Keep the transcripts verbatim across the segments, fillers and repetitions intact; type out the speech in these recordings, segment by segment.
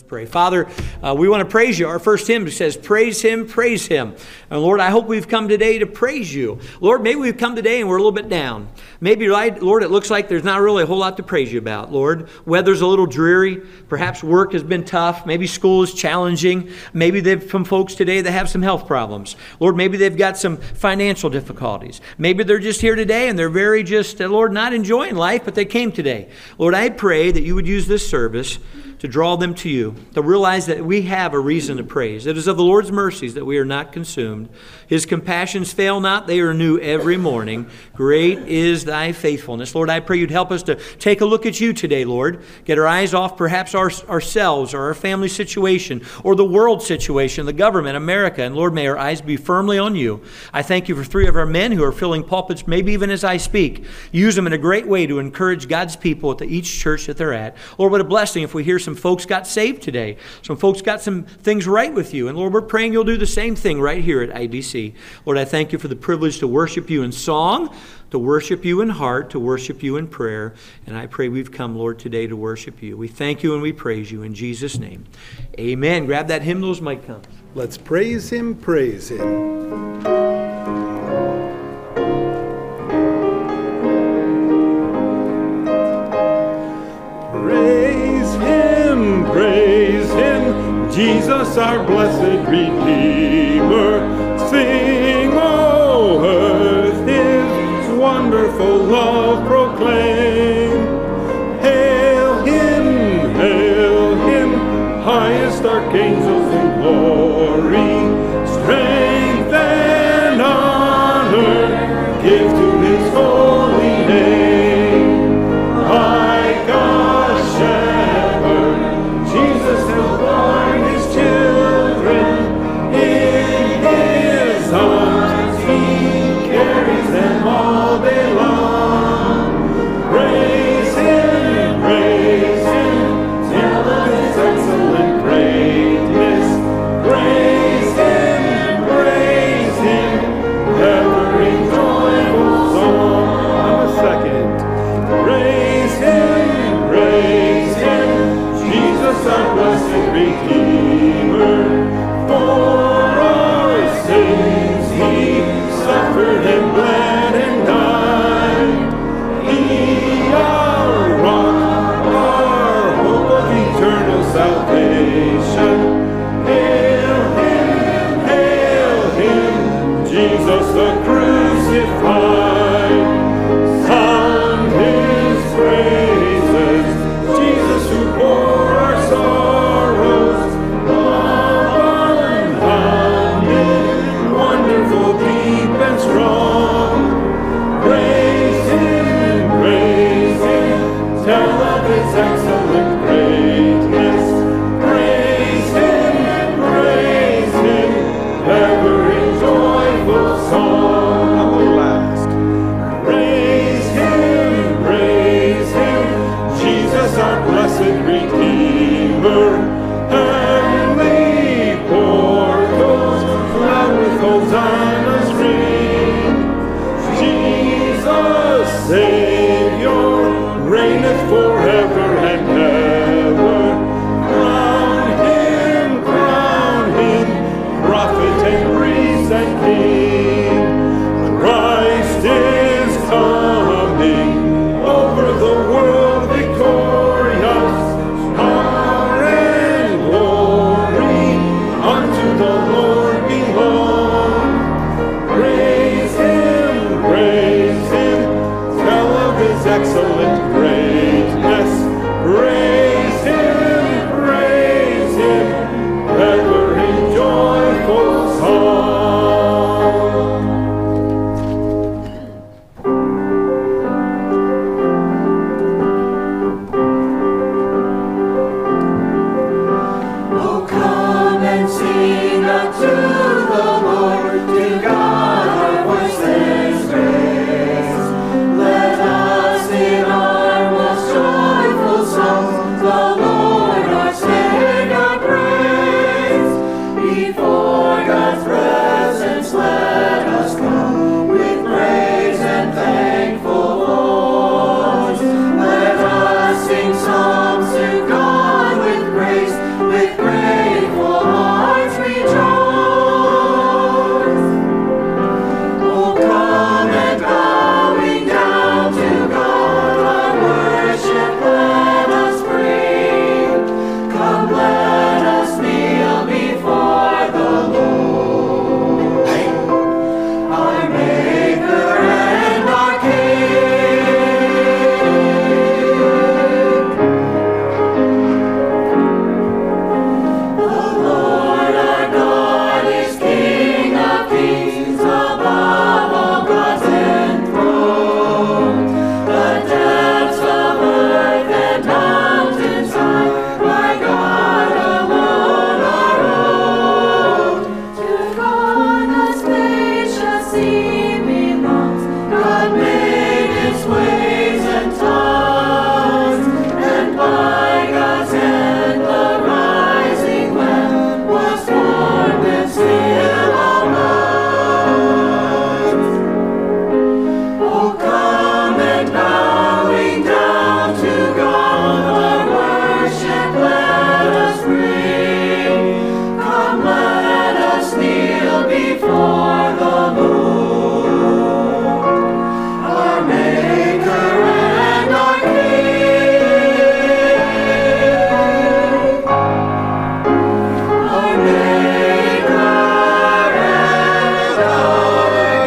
pray. Father, uh, we want to praise you. Our first hymn says, praise him, praise him. And Lord, I hope we've come today to praise you. Lord, maybe we've come today and we're a little bit down. Maybe, Lord, it looks like there's not really a whole lot to praise you about. Lord, weather's a little dreary. Perhaps work has been tough. Maybe school is challenging. Maybe they've some folks today that have some health problems. Lord, maybe they've got some financial difficulties. Maybe they're just here today and they're very just, uh, Lord, not enjoying life, but they came today. Lord, I pray that you would use this service to draw them to you, to realize that we have a reason to praise. It is of the Lord's mercies that we are not consumed. His compassions fail not, they are new every morning. Great is thy faithfulness. Lord, I pray you'd help us to take a look at you today, Lord. Get our eyes off perhaps our, ourselves or our family situation or the world situation, the government, America. And Lord, may our eyes be firmly on you. I thank you for three of our men who are filling pulpits, maybe even as I speak. Use them in a great way to encourage God's people at the, each church that they're at. Lord, what a blessing if we hear some folks got saved today. Some folks got some things right with you. And Lord, we're praying you'll do the same thing right here at I B C. Lord, I thank you for the privilege to worship you in song, to worship you in heart, to worship you in prayer. And I pray we've come, Lord, today to worship you. We thank you and we praise you in Jesus' name. Amen. Grab that hymn, those might come. Let's praise him, praise him. Praise him, praise him, Jesus our blessed Redeemer. Sing, O earth, his wonderful love proclaim. Hail him, hail him, highest archangels in glory. Strength and honor give to his holy name. Like a shepherd, Jesus has borne his children. In his arms he carries them all day long. Praise him, praise him, tell of his excellent greatness. Praise him, praise him, ever in joyful song. On a second. Praise him, praise him, Jesus our blessed Redeemer. For our sins he suffered and bled and died. He our rock, our hope of eternal salvation. Hail him, hail him, Jesus the crucified. Sound his praises, Jesus who bore our sorrows. Love unbounded, wonderful, deep and strong. Praise him, praise him, tell of his excellent greatness. Praise him, praise him, ever in joyful song. On the last. Praise him, praise him, Jesus our blessed Redeemer. Heavenly portals loud with hosannas ring. Jesus, Savior, reigneth forever and ever. Crown him, crown him, prophet and priest and king. Christ is coming over the world victorious. Power and glory unto the Lord belong. Praise him, praise him, tell of his excellent greatness. Praise him, praise him, ever in joyful song. Oh, come and sing unto the Lord. sea belongs. God made its waves and tides, and by God's hand the rising land was formed and still abides. Oh, come and bowing down to God, our worship let us bring. Come, let us kneel before the Lord, our Maker and our King. Our Maker and our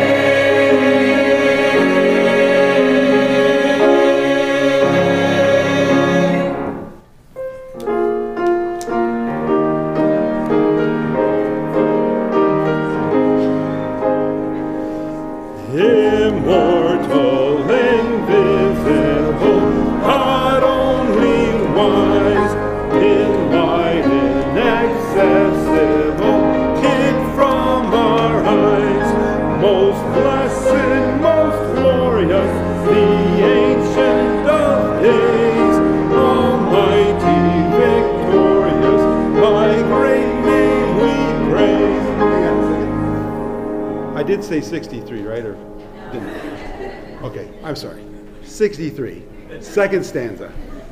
Immortal, invisible, God only wise, in light inaccessible, hid from our eyes. Most blessed, most glorious, the Ancient of Days, almighty, victorious, thy great name we praise. Hang on a second. I did say sixty-three, right? Or didn't I? Okay, I'm sorry. sixty-three. Second stanza.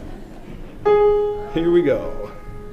Here we go.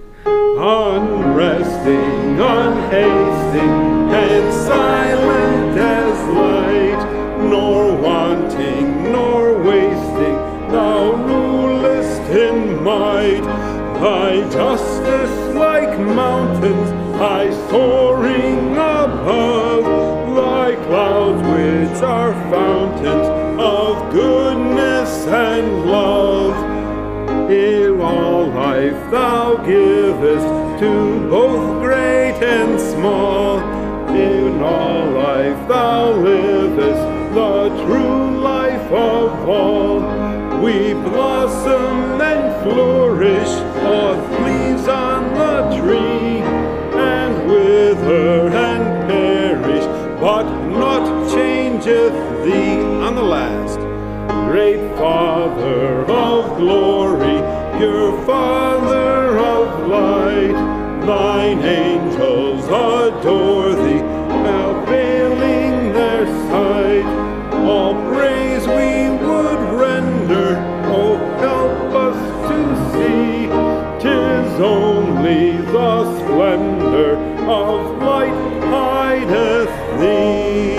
Unresting, unhasting, and silent as light, nor wanting, nor wasting, thou rulest in might. Thy justice like mountains, high soaring above, thy clouds which are fountains of goodness and love. In all life thou givest to both great and small. In all life thou livest the true life of all. We blossom and flourish, of leaves on the tree, and wither and perish, but not changeth thee. On the last. Great Father of glory, pure Father of light, thine angels adore thee, availing their sight. All praise we would render, oh help us to see, 'tis only the splendor of light hideth thee.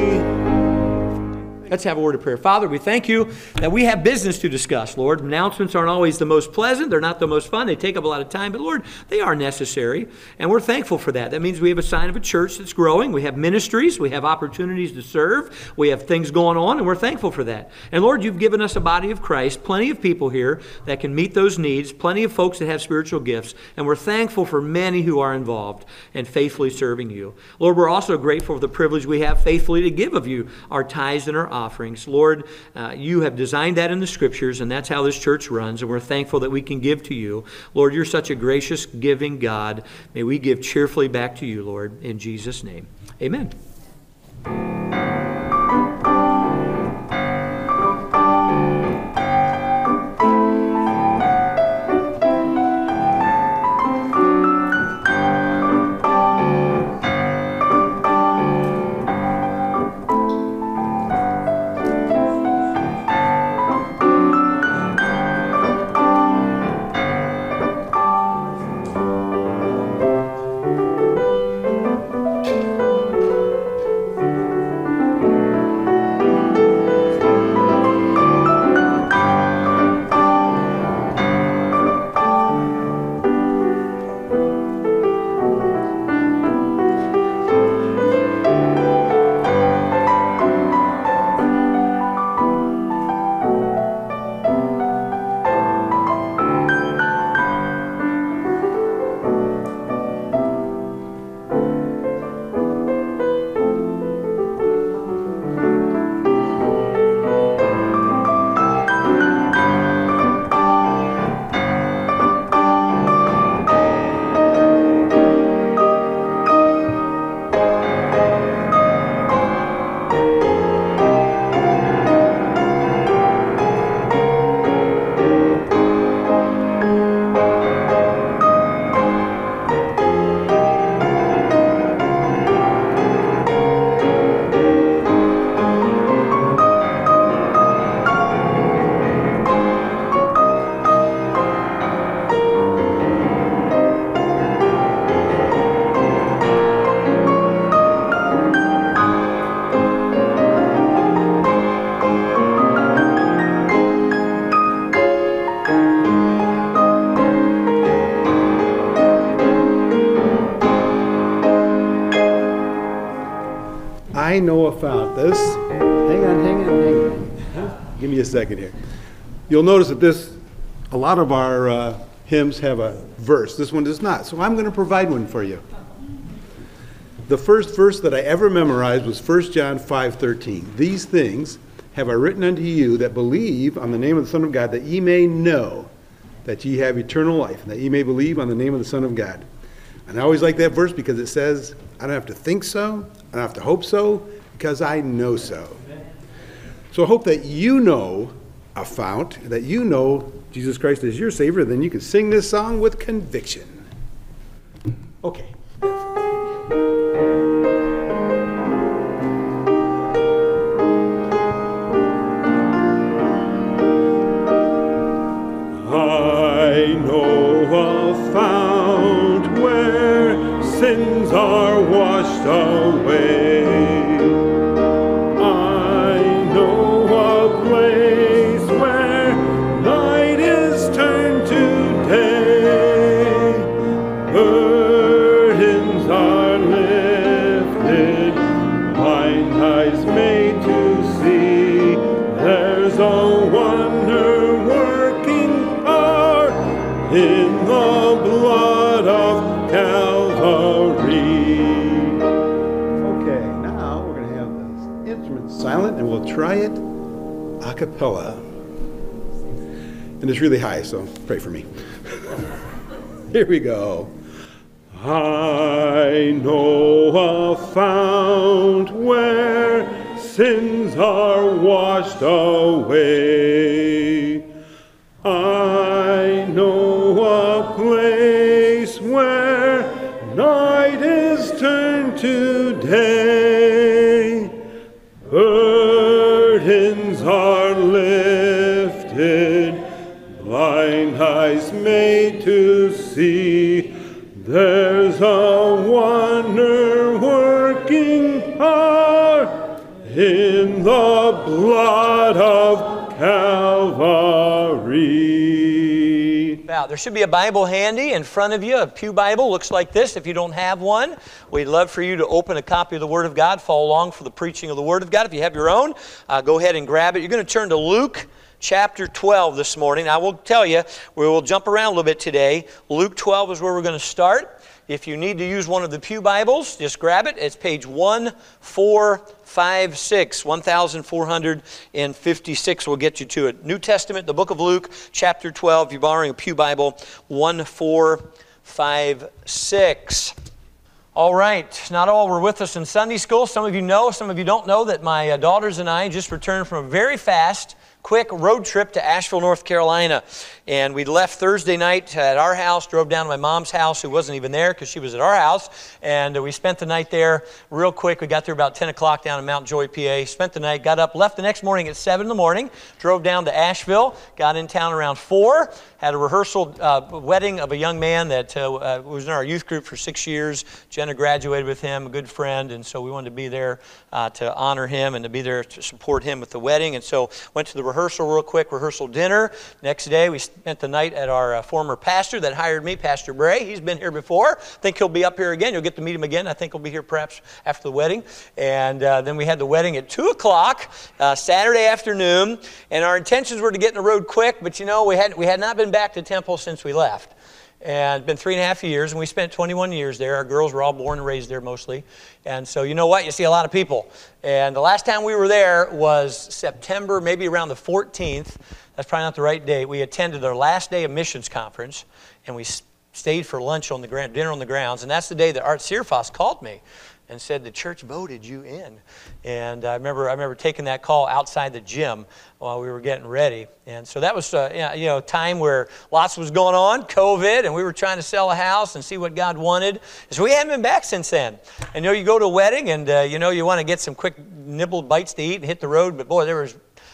Let's have a word of prayer. Father, we thank you that we have business to discuss, Lord. Announcements aren't always the most pleasant. They're not the most fun. They take up a lot of time. But, Lord, they are necessary, and we're thankful for that. That means we have a sign of a church that's growing. We have ministries. We have opportunities to serve. We have things going on, and we're thankful for that. And, Lord, you've given us a body of Christ, plenty of people here that can meet those needs, plenty of folks that have spiritual gifts, and we're thankful for many who are involved and faithfully serving you. Lord, we're also grateful for the privilege we have faithfully to give of you our tithes and our offerings. Lord, uh, you have designed that in the scriptures, and that's how this church runs, and we're thankful that we can give to you. Lord, you're such a gracious, giving God. May we give cheerfully back to you, Lord, in Jesus' name. Amen. I know a fount. This, hang on, hang on, hang on. Give me a second here. You'll notice that this, a lot of our uh, hymns have a verse. This one does not, so I'm going to provide one for you. The first verse that I ever memorized was First John five thirteen. These things have I written unto you that believe on the name of the Son of God, that ye may know that ye have eternal life, and that ye may believe on the name of the Son of God. And I always like that verse because it says, I don't have to think so, I don't have to hope so, because I know so. So I hope that you know a fount, that you know Jesus Christ is your Savior, then you can sing this song with conviction. Okay. I know a fount where sins are washed away. I know a place where night is turned to day. Burdens are lifted, blind eyes made to see. There's a wonder working power in the blood of Calvary. Okay, now we're going to have the instruments silent, and we'll try it a cappella. And it's really high, so pray for me. Here we go. I know a fount where sins are washed away. I know a place where night is turned to day. Burdens are lifted, blind eyes made to see. There's a wonder working power in the blood of Calvary. Now, there should be a Bible handy in front of you. A pew Bible looks like this. If you don't have one, we'd love for you to open a copy of the Word of God, follow along for the preaching of the Word of God. If you have your own, uh, go ahead and grab it. You're going to turn to Luke chapter twelve this morning. I will tell you, we will jump around a little bit today. Luke twelve is where we're going to start. If you need to use one of the pew Bibles, just grab it. It's page one four five six, one thousand four hundred fifty-six will get you to it. New Testament, the book of Luke, chapter twelve. If you're borrowing a pew Bible, one four five six. All right, not all were with us in Sunday school. Some of you know, some of you don't know that my uh, daughters and I just returned from a very fast, quick road trip to Asheville, North Carolina. And we left Thursday night at our house, drove down to my mom's house, who wasn't even there because she was at our house. And uh, we spent the night there real quick. We got there about ten o'clock down in Mount Joy, P A. Spent the night, got up, left the next morning at seven in the morning, drove down to Asheville, got in town around four, had a rehearsal uh, wedding of a young man that uh, uh, was in our youth group for six years. Jenna graduated with him, a good friend, and so we wanted to be there uh, to honor him and to be there to support him with the wedding. And so went to the rehearsal real quick, rehearsal dinner. Next day, we spent the night at our uh, former pastor that hired me, Pastor Bray. He's been here before. I think he'll be up here again. You'll get to meet him again. I think he'll be here perhaps after the wedding. And uh, then we had the wedding at two o'clock uh, Saturday afternoon. And our intentions were to get in the road quick, but you know, we had, we had not been back to Temple since we left. And it's been three and a half years, and we spent twenty-one years there. Our girls were all born and raised there mostly. And so you know what? You see a lot of people. And the last time we were there was September, maybe around the fourteenth. That's probably not the right date. We attended our last day of missions conference, and we stayed for lunch on the ground, dinner on the grounds. And that's the day that Art Searfoss called me and said, the church voted you in. And I remember I remember taking that call outside the gym while we were getting ready. And so that was uh, you know, time where lots was going on, COVID, and we were trying to sell a house and see what God wanted. So we hadn't been back since then. And you know, you go to a wedding and uh, you know, you want to get some quick nibble bites to eat and hit the road, but boy, there was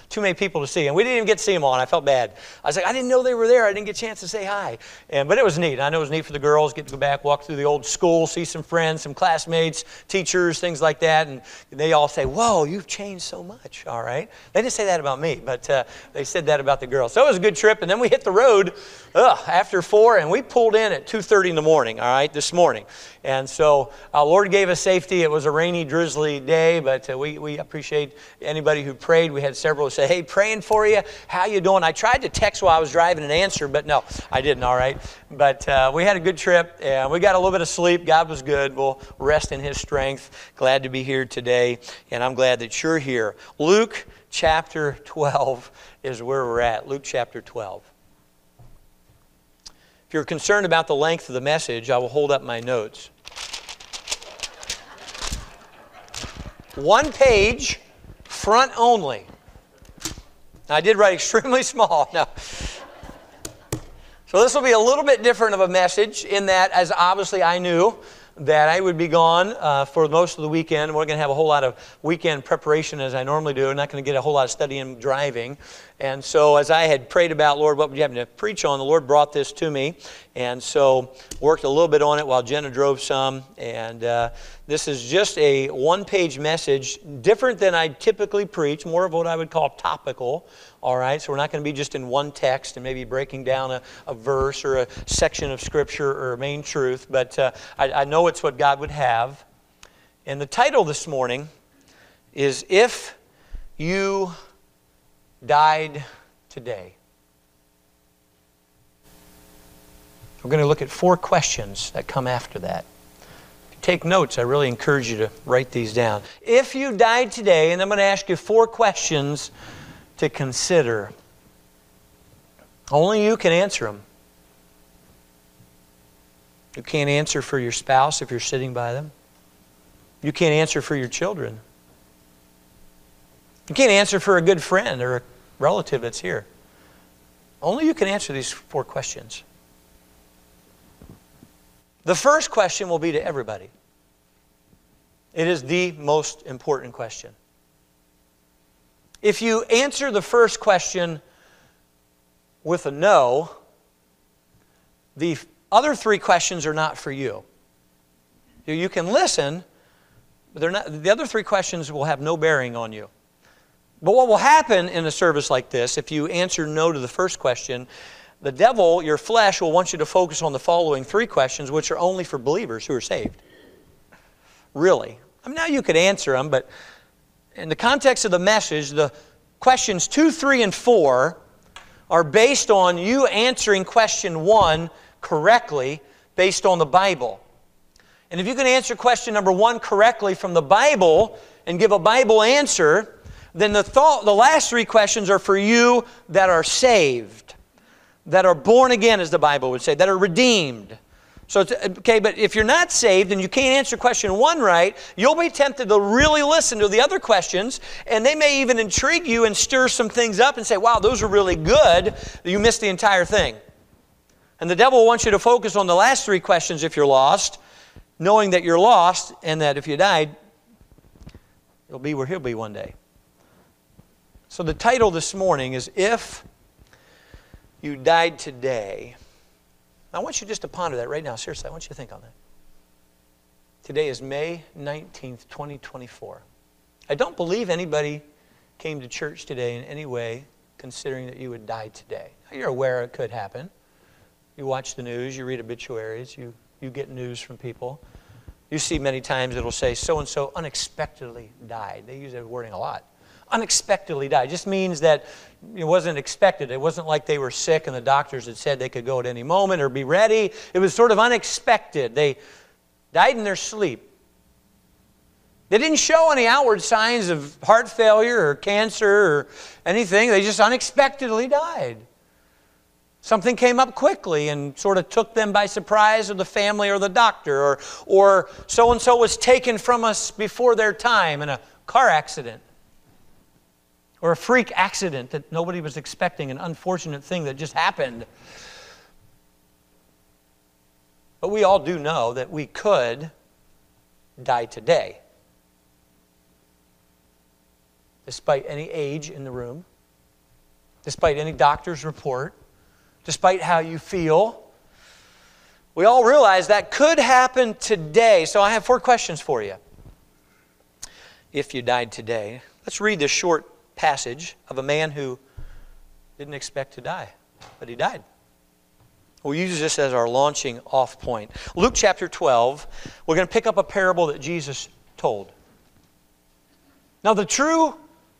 too many people to see. And we didn't even get to see them all, and I felt bad. I was like, I didn't know they were there. I didn't get a chance to say hi. And, but it was neat. I know it was neat for the girls, get to go back, walk through the old school, see some friends, some classmates, teachers, things like that. And they all say, whoa, you've changed so much, all right? They didn't say that about me, but uh, they said that about the girls. So it was a good trip. And then we hit the road ugh, after four, and we pulled in at two thirty in the morning, all right, this morning. And so our Lord gave us safety. It was a rainy, drizzly day, but uh, we, we appreciate anybody who prayed. We had several who say, hey, praying for you. How you doing? I tried to text while I was driving and answer, but no, I didn't, all right. But uh, we had a good trip, and we got a little bit of sleep. God was good. We'll rest in His strength. Glad to be here today, and I'm glad that you're here. Luke chapter twelve is where we're at. Luke chapter twelve. If you're concerned about the length of the message, I will hold up my notes. One page, front only. Now, I did write extremely small. No. So this will be a little bit different of a message in that, as obviously I knew that I would be gone uh, for most of the weekend. We're going to have a whole lot of weekend preparation as I normally do. I'm not going to get a whole lot of studying driving. And so as I had prayed about, Lord, what would you have me to preach on? The Lord brought this to me. And so worked a little bit on it while Jenna drove some. And uh, this is just a one-page message, different than I typically preach, more of what I would call topical. All right, so we're not going to be just in one text and maybe breaking down a, a verse or a section of Scripture or a main truth, but uh, I, I know it's what God would have. And the title this morning is If You Died Today. We're going to look at four questions that come after that. If you take notes, I really encourage you to write these down. If you died today, and I'm going to ask you four questions to consider. Only you can answer them. You can't answer for your spouse if you're sitting by them. You can't answer for your children. You can't answer for a good friend or a relative that's here. Only you can answer these four questions. The first question will be to everybody. It is the most important question. If you answer the first question with a no, the other three questions are not for you. You can listen, but they're not, the other three questions will have no bearing on you. But what will happen in a service like this, if you answer no to the first question, the devil, your flesh, will want you to focus on the following three questions, which are only for believers who are saved. Really. I mean, now you could answer them, but in the context of the message, the questions two, three, and four are based on you answering question one correctly based on the Bible. And if you can answer question number one correctly from the Bible and give a Bible answer, then the, thought, the last three questions are for you that are saved, that are born again, as the Bible would say, that are redeemed. So, it's, okay, but if you're not saved and you can't answer question one right, you'll be tempted to really listen to the other questions, and they may even intrigue you and stir some things up and say, wow, those are really good. You missed the entire thing. And the devil wants you to focus on the last three questions if you're lost, knowing that you're lost and that if you died, you'll be where he'll be one day. So the title this morning is If You Died Today. I want you just to ponder that right now. Seriously, I want you to think on that. Today is May nineteenth, twenty twenty-four. I don't believe anybody came to church today in any way considering that you would die today. Now, you're aware it could happen. You watch the news, you read obituaries, you, you get news from people. You see many times it'll say, so-and-so unexpectedly died. They use that wording a lot. Unexpectedly died. It just means that it wasn't expected. It wasn't like they were sick and the doctors had said they could go at any moment or be ready. It was sort of unexpected. They died in their sleep. They didn't show any outward signs of heart failure or cancer or anything. They just unexpectedly died. Something came up quickly and sort of took them by surprise, or the family or the doctor, or, or so-and-so was taken from us before their time in a car accident. Or a freak accident that nobody was expecting, an unfortunate thing that just happened. But we all do know that we could die today. Despite any age in the room, despite any doctor's report, despite how you feel. We all realize that could happen today. So I have four questions for you. If you died today, let's read this short passage of a man who didn't expect to die, but he died. We'll use this as our launching off point. Luke chapter twelve, we're going to pick up a parable that Jesus told. Now, the true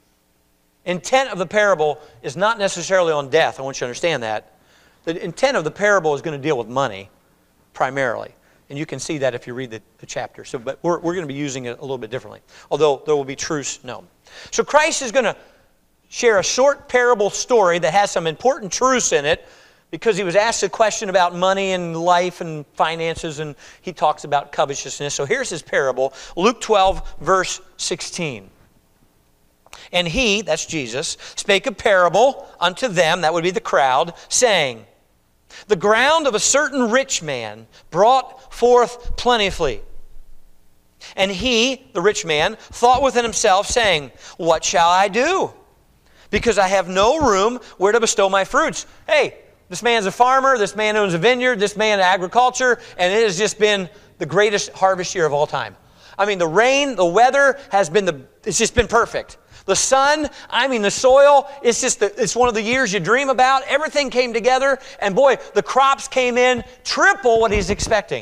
intent of the parable is not necessarily on death. I want you to understand that. The intent of the parable is going to deal with money, primarily. And you can see that if you read the, the chapter. So, but we're, we're going to be using it a little bit differently, although there will be truths known. So Christ is going to share a short parable story that has some important truths in it, because he was asked a question about money and life and finances, and he talks about covetousness. So here's his parable, Luke twelve, verse sixteen. And he, that's Jesus, spake a parable unto them, that would be the crowd, saying, the ground of a certain rich man brought forth plentifully. And he, the rich man, thought within himself, saying, what shall I do? Because I have no room where to bestow my fruits. Hey, this man's a farmer, this man owns a vineyard, this man agriculture, and it has just been the greatest harvest year of all time. I mean, the rain, the weather has been the, it's just been perfect. The sun, I mean, the soil, it's just, the, it's one of the years you dream about. Everything came together, and boy, the crops came in triple what he's expecting.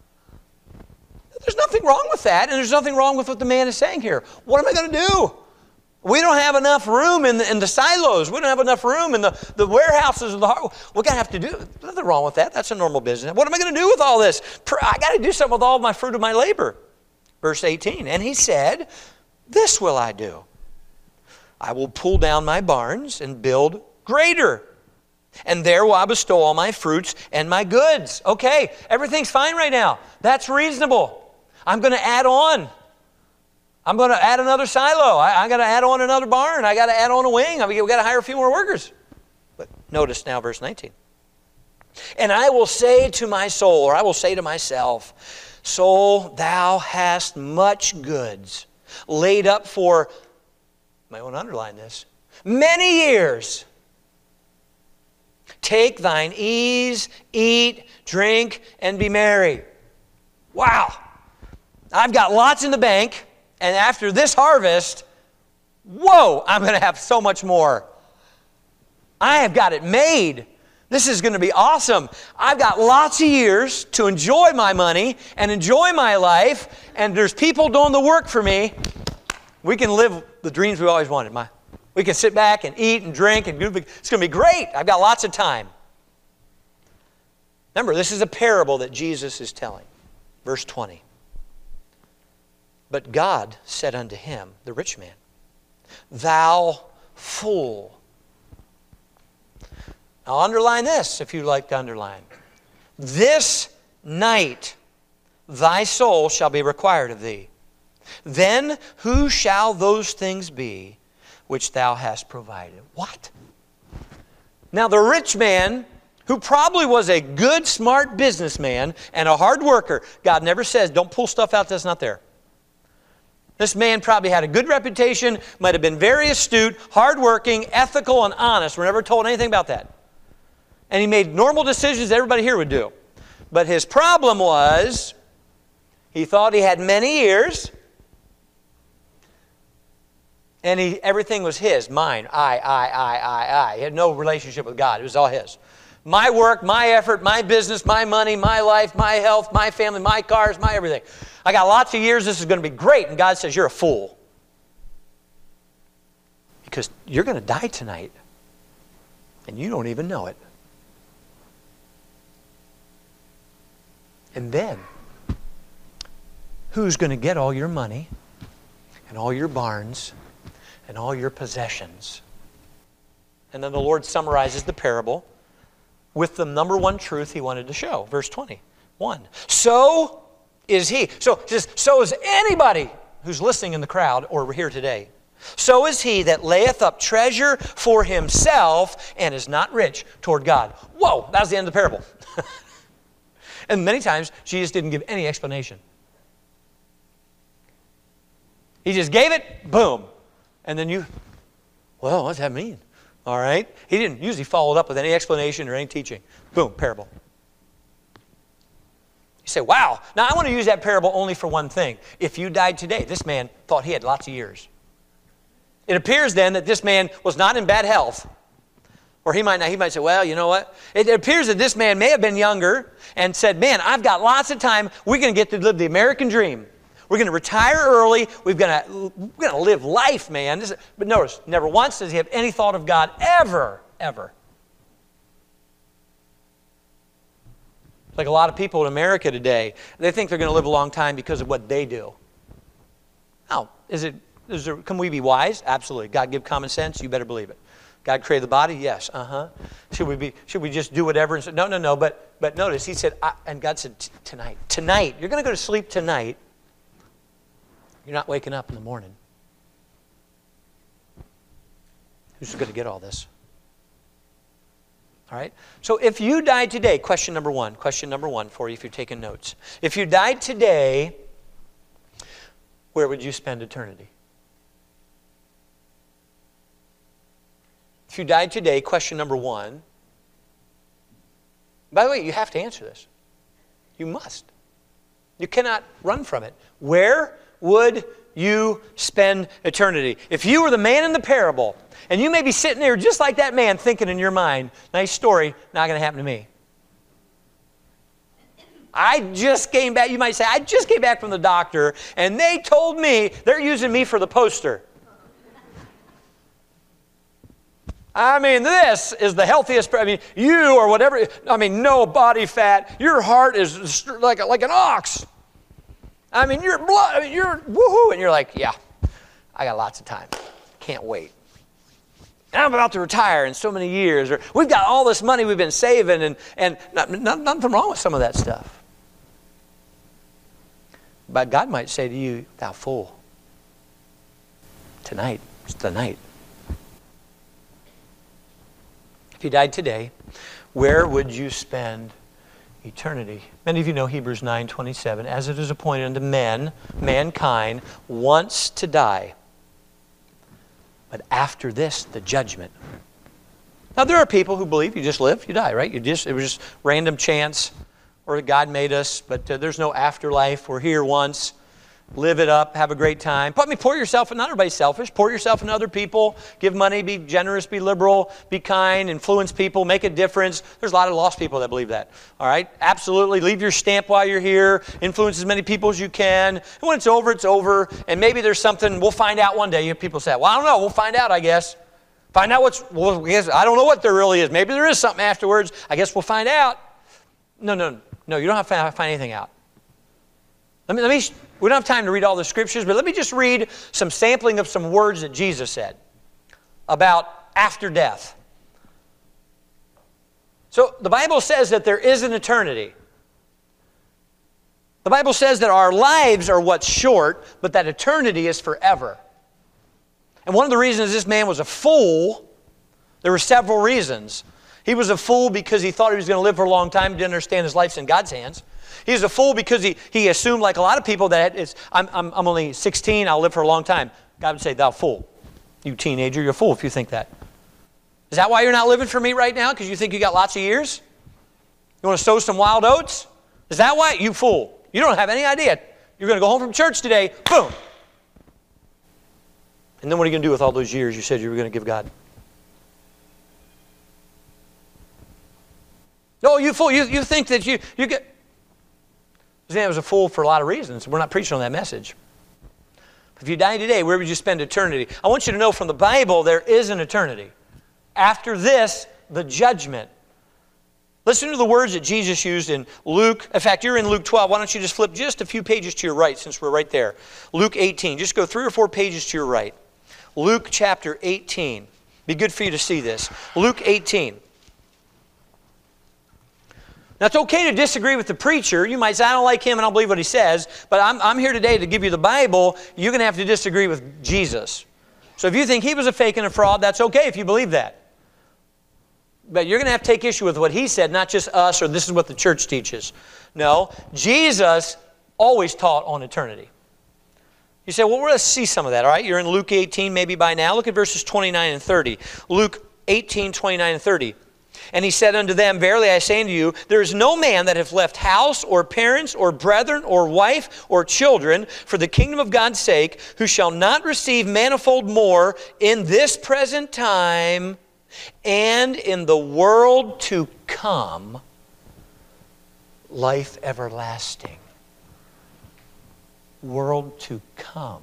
There's nothing wrong with that, and there's nothing wrong with what the man is saying here. What am I going to do? We don't have enough room in the, in the silos. We don't have enough room in the, the warehouses. Of the, we're going to have to do, there's nothing wrong with that. That's a normal business. What am I going to do with all this? I got to do something with all my fruit of my labor. Verse eighteen, and he said, this will I do. I will pull down my barns and build greater. And there will I bestow all my fruits and my goods. Okay, everything's fine right now. That's reasonable. I'm going to add on. I'm going to add another silo. I, I got to add on another barn. I got to add on a wing. I mean, we got to hire a few more workers. But notice now verse nineteen. And I will say to my soul, or I will say to myself, soul, thou hast much goods laid up for, you might want to underline this, many years. Take thine ease, eat, drink, and be merry. Wow. I've got lots in the bank. And after this harvest, whoa, I'm going to have so much more. I have got it made. This is going to be awesome. I've got lots of years to enjoy my money and enjoy my life, and there's people doing the work for me. We can live the dreams we always wanted. My, we can sit back and eat and drink, and do, it's going to be great. I've got lots of time. Remember, this is a parable that Jesus is telling. Verse twenty. But God said unto him, the rich man, thou fool. Now underline this if you'd like to underline. This night thy soul shall be required of thee. Then who shall those things be which thou hast provided? What? Now the rich man, who probably was a good, smart businessman and a hard worker, God never says, don't pull stuff out that's not there. This man probably had a good reputation, might have been very astute, hardworking, ethical, and honest. We're never told anything about that. And he made normal decisions that everybody here would do. But his problem was, he thought he had many years, and he, everything was his, mine, I, I, I, I, I. He had no relationship with God. It was all his. My work, my effort, my business, my money, my life, my health, my family, my cars, my everything. I got lots of years. This is going to be great. And God says, you're a fool. Because you're going to die tonight. And you don't even know it. And then, who's going to get all your money and all your barns and all your possessions? And then the Lord summarizes the parable with the number one truth he wanted to show. Verse twenty-one. So is he. So, he says, so is anybody who's listening in the crowd or here today. So is he that layeth up treasure for himself and is not rich toward God. Whoa, that was the end of the parable. And many times, Jesus didn't give any explanation. He just gave it, boom. And then you, well, what's that mean? All right? He didn't usually follow it up with any explanation or any teaching. Boom, parable. You say, wow. Now, I want to use that parable only for one thing. If you died today, this man thought he had lots of years. It appears then that this man was not in bad health. Or he might not, he might say, well, you know what? It appears that this man may have been younger and said, man, I've got lots of time. We're going to get to live the American dream. We're going to retire early. We're going to, we're going to live life, man. This is, but notice, never once does he have any thought of God ever, ever. Like a lot of people in America today, they think they're going to live a long time because of what they do. Now, is it, is there, can we be wise? Absolutely. God give common sense? You better believe it. God created the body? Yes. Uh-huh. Should we be? Should we just do whatever? And say, no, no, no. But but notice, he said, I, and God said, tonight, tonight, you're going to go to sleep tonight. You're not waking up in the morning. Who's going to get all this? All right? So if you died today, question number one, question number one for you if you're taking notes. If you died today, where would you spend eternity? If you died today, question number one. By the way, you have to answer this. You must. You cannot run from it. Where would you spend eternity? If you were the man in the parable, and you may be sitting there just like that man thinking in your mind, nice story, not going to happen to me. I just came back, you might say, I just came back from the doctor, and they told me they're using me for the poster. I mean, this is the healthiest, I mean, you or whatever, I mean, no body fat, your heart is like, like an ox. I mean, your blood, I mean, you're woohoo, and you're like, yeah, I got lots of time. Can't wait. And I'm about to retire in so many years, or we've got all this money we've been saving, and, and not, not, nothing wrong with some of that stuff. But God might say to you, thou fool, tonight, it's the night. If you died today, where would you spend eternity? Many of you know Hebrews nine twenty-seven. As it is appointed unto men, mankind, once to die. But after this, the judgment. Now, there are people who believe you just live, you die, right? You just, it was just random chance, or God made us, but uh, there's no afterlife. We're here once. Live it up, have a great time. I mean, pour yourself, not everybody's selfish, pour yourself in other people, give money, be generous, be liberal, be kind, influence people, make a difference. There's a lot of lost people that believe that. All right? Absolutely. Leave your stamp while you're here. Influence as many people as you can. And when it's over, it's over. And maybe there's something, we'll find out one day. You know, people say, well, I don't know. We'll find out, I guess. Find out what's, well, I guess, I don't know what there really is. Maybe there is something afterwards. I guess we'll find out. No, no, no. You don't have to find anything out. Let me, let me, we don't have time to read all the scriptures, but let me just read some sampling of some words that Jesus said about after death. So the Bible says that there is an eternity. The Bible says that our lives are what's short, but that eternity is forever. And one of the reasons this man was a fool, there were several reasons. He was a fool because he thought he was going to live for a long time, didn't understand his life's in God's hands. He was a fool because he, he assumed, like a lot of people, that it's, I'm, I'm, I'm only sixteen, I'll live for a long time. God would say, thou fool. You teenager, you're a fool if you think that. Is that why you're not living for me right now? Because you think you got lots of years? You want to sow some wild oats? Is that why? You fool. You don't have any idea. You're going to go home from church today, boom. And then what are you going to do with all those years you said you were going to give God? No, you fool. You, you think that you, you get... This man was a fool for a lot of reasons. We're not preaching on that message. If you die today, where would you spend eternity? I want you to know from the Bible, there is an eternity. After this, the judgment. Listen to the words that Jesus used in Luke. In fact, you're in Luke twelve. Why don't you just flip just a few pages to your right since we're right there. Luke eighteen. Just go three or four pages to your right. Luke chapter eighteen. Be good for you to see this. Luke eighteen. Now, it's okay to disagree with the preacher. You might say, I don't like him and I don't believe what he says. But I'm, I'm here today to give you the Bible. You're going to have to disagree with Jesus. So if you think he was a fake and a fraud, that's okay if you believe that. But you're going to have to take issue with what he said, not just us or this is what the church teaches. No, Jesus always taught on eternity. You say, well, let's see some of that, all right? You're in Luke eighteen maybe by now. Look at verses twenty-nine and thirty. Luke eighteen, twenty-nine, and thirty. And he said unto them, Verily I say unto you, there is no man that hath left house, or parents, or brethren, or wife, or children, for the kingdom of God's sake, who shall not receive manifold more in this present time, and in the world to come, life everlasting. World to come.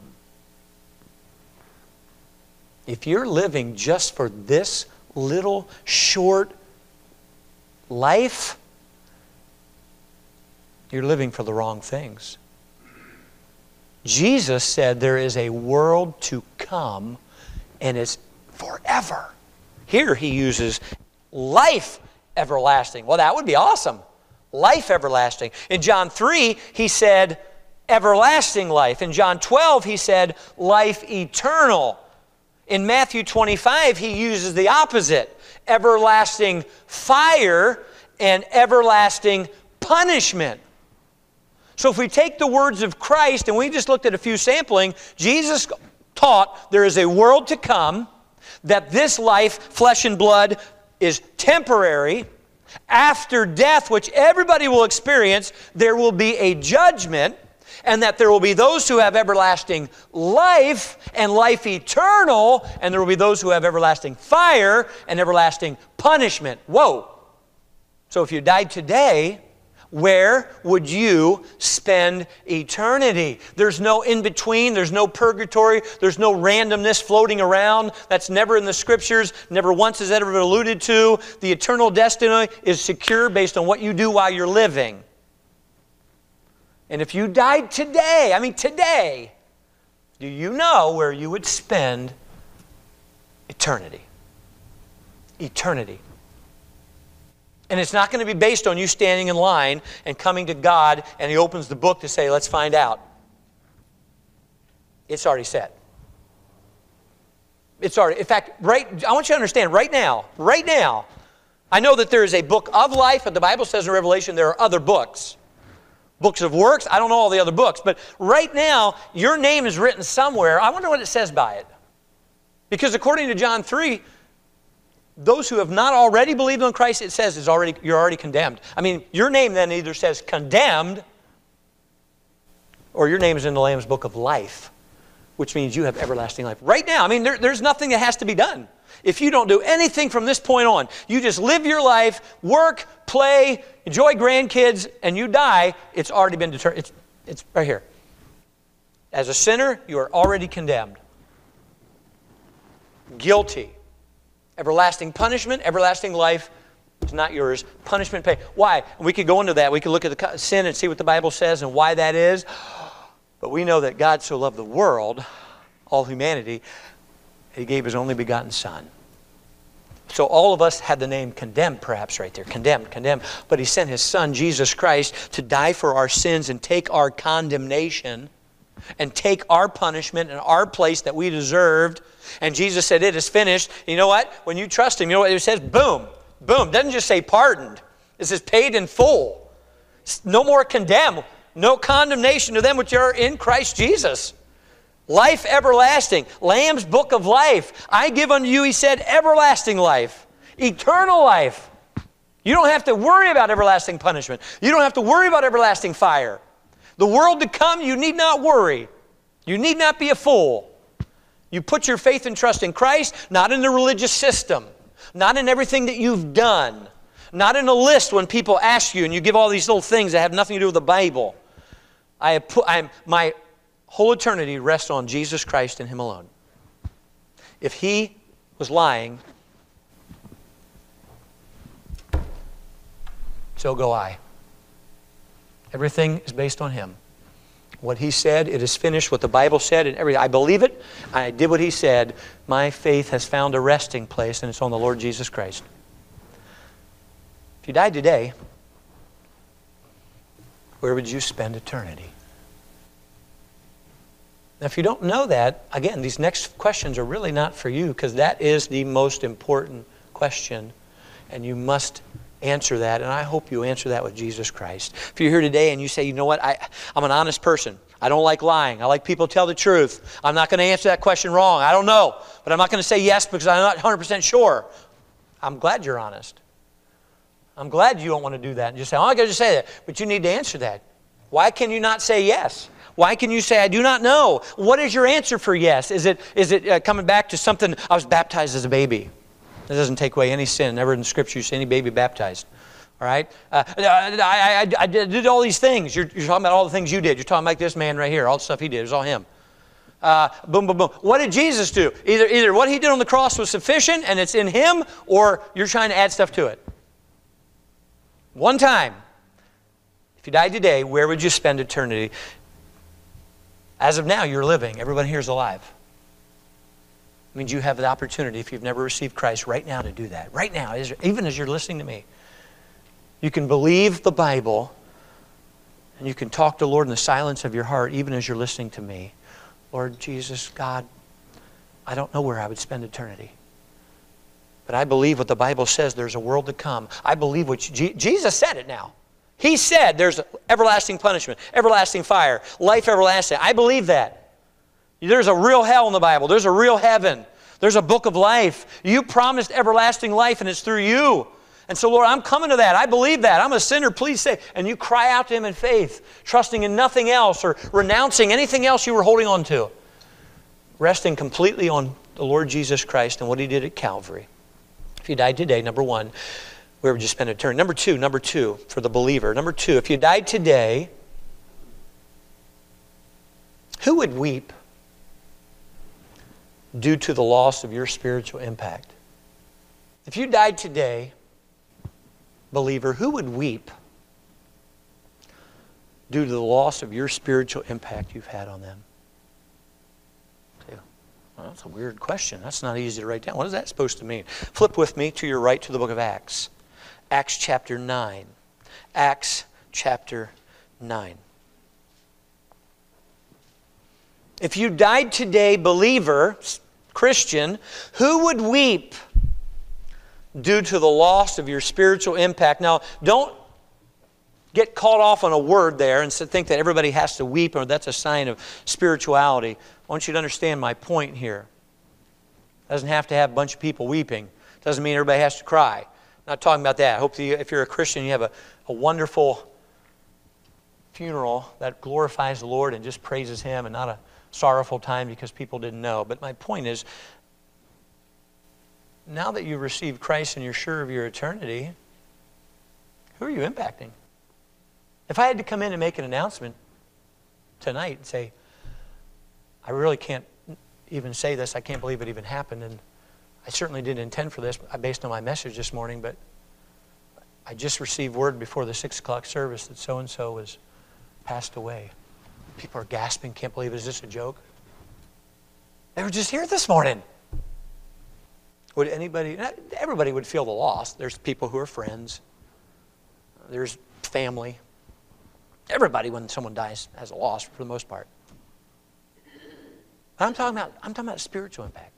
If you're living just for this little short life, you're living for the wrong things. Jesus said there is a world to come, and it's forever. Here he uses life everlasting. Well, that would be awesome. Life everlasting. In John three, he said everlasting life. In John twelve, he said life eternal. In Matthew twenty-five, he uses the opposite. Everlasting fire and everlasting punishment. So if we take the words of Christ, and we just looked at a few sampling, Jesus taught there is a world to come, that this life, flesh and blood, is temporary. After death, which everybody will experience, there will be a judgment, and that there will be those who have everlasting life and life eternal, and there will be those who have everlasting fire and everlasting punishment. Whoa! So if you died today, where would you spend eternity? There's no in-between. There's no purgatory. There's no randomness floating around. That's never in the Scriptures. Never once is that ever alluded to. The eternal destiny is secure based on what you do while you're living. And if you died today, I mean today, do you know where you would spend eternity? Eternity. And it's not going to be based on you standing in line and coming to God and He opens the book to say, let's find out. It's already set. It's already, in fact, right, I want you to understand, right now, right now, I know that there is a book of life, but the Bible says in Revelation there are other books. Books of works, I don't know all the other books, but right now, your name is written somewhere. I wonder what it says by it. Because according to John three, those who have not already believed on Christ, it says is already, you're already condemned. I mean, your name then either says condemned, or your name is in the Lamb's book of life, which means you have everlasting life. Right now, I mean, there, there's nothing that has to be done. If you don't do anything from this point on, you just live your life, work, play, enjoy grandkids, and you die, it's already been determined. It's, it's right here. As a sinner, you are already condemned. Guilty. Everlasting punishment, everlasting life is not yours. Punishment pay. Why? We could go into that. We could look at the sin and see what the Bible says and why that is. But we know that God so loved the world, all humanity, He gave His only begotten Son. So all of us had the name condemned, perhaps right there. Condemned, condemned. But He sent His Son, Jesus Christ, to die for our sins and take our condemnation and take our punishment and our place that we deserved. And Jesus said, it is finished. You know what? When you trust Him, you know what it says? Boom. Boom. It doesn't just say pardoned. It says paid in full. No more condemned. No condemnation to them which are in Christ Jesus. Life everlasting. Lamb's book of life. I give unto you, He said, everlasting life. Eternal life. You don't have to worry about everlasting punishment. You don't have to worry about everlasting fire. The world to come, you need not worry. You need not be a fool. You put your faith and trust in Christ, not in the religious system, not in everything that you've done, not in a list when people ask you and you give all these little things that have nothing to do with the Bible. I have put, I'm, my whole eternity rests on Jesus Christ and Him alone. If He was lying, so go I. Everything is based on Him. What He said, it is finished. What the Bible said, and everything. I believe it. I did what He said. My faith has found a resting place, and it's on the Lord Jesus Christ. If you died today, where would you spend eternity? Now, if you don't know that, again, these next questions are really not for you, because that is the most important question, and you must answer that, and I hope you answer that with Jesus Christ. If you're here today and you say, you know what, I, I'm an honest person. I don't like lying. I like people to tell the truth. I'm not going to answer that question wrong. I don't know, but I'm not going to say yes because I'm not one hundred percent sure. I'm glad you're honest. I'm glad you don't want to do that and just say, oh, I got to just say that. But you need to answer that. Why can you not say yes? Why can you say, I do not know? What is your answer for yes? Is it, is it uh, coming back to something, I was baptized as a baby. That doesn't take away any sin. Never in the Scripture you see any baby baptized. All right? Uh, I, I, I did all these things. You're, you're talking about all the things you did. You're talking about this man right here. All the stuff he did. It was all him. Uh, boom, boom, boom. What did Jesus do? Either, either what he did on the cross was sufficient and it's in him, or you're trying to add stuff to it. One time. If you died today, where would you spend eternity? As of now, you're living. Everyone here is alive. It means you have the opportunity, if you've never received Christ, right now to do that. Right now, even as you're listening to me. You can believe the Bible, and you can talk to the Lord in the silence of your heart, even as you're listening to me. Lord Jesus, God, I don't know where I would spend eternity. But I believe what the Bible says, there's a world to come. I believe what you, Jesus said it now. He said there's everlasting punishment, everlasting fire, life everlasting. I believe that. There's a real hell in the Bible. There's a real heaven. There's a book of life. You promised everlasting life, and it's through you. And so, Lord, I'm coming to that. I believe that. I'm a sinner. Please say. And you cry out to Him in faith, trusting in nothing else or renouncing anything else you were holding on to. Resting completely on the Lord Jesus Christ and what He did at Calvary. If you died today, number one, where would you spend eternity? Number two, number two, for the believer. Number two, if you died today, who would weep due to the loss of your spiritual impact? If you died today, believer, who would weep due to the loss of your spiritual impact you've had on them? Well, that's a weird question. That's not easy to write down. What is that supposed to mean? Flip with me to your right to the book of Acts. Acts chapter nine. Acts chapter nine. If you died today, believer, Christian, who would weep due to the loss of your spiritual impact? Now, don't get caught off on a word there and think that everybody has to weep or that's a sign of spirituality. I want you to understand my point here. It doesn't have to have a bunch of people weeping. It doesn't mean everybody has to cry. I'm not talking about that. I hope that you, if you're a Christian, you have a, a wonderful funeral that glorifies the Lord and just praises Him and not a sorrowful time because people didn't know. But my point is, now that you've received Christ and you're sure of your eternity, who are you impacting? If I had to come in and make an announcement tonight and say, I really can't even say this, I can't believe it even happened, and I certainly didn't intend for this based on my message this morning, but I just received word before the six o'clock service that so-and-so was passed away. People are gasping, can't believe it. Is this a joke? They were just here this morning. Would anybody, everybody would feel the loss. There's people who are friends. There's family. Everybody, when someone dies, has a loss for the most part. But I'm talking about, I'm talking about spiritual impact.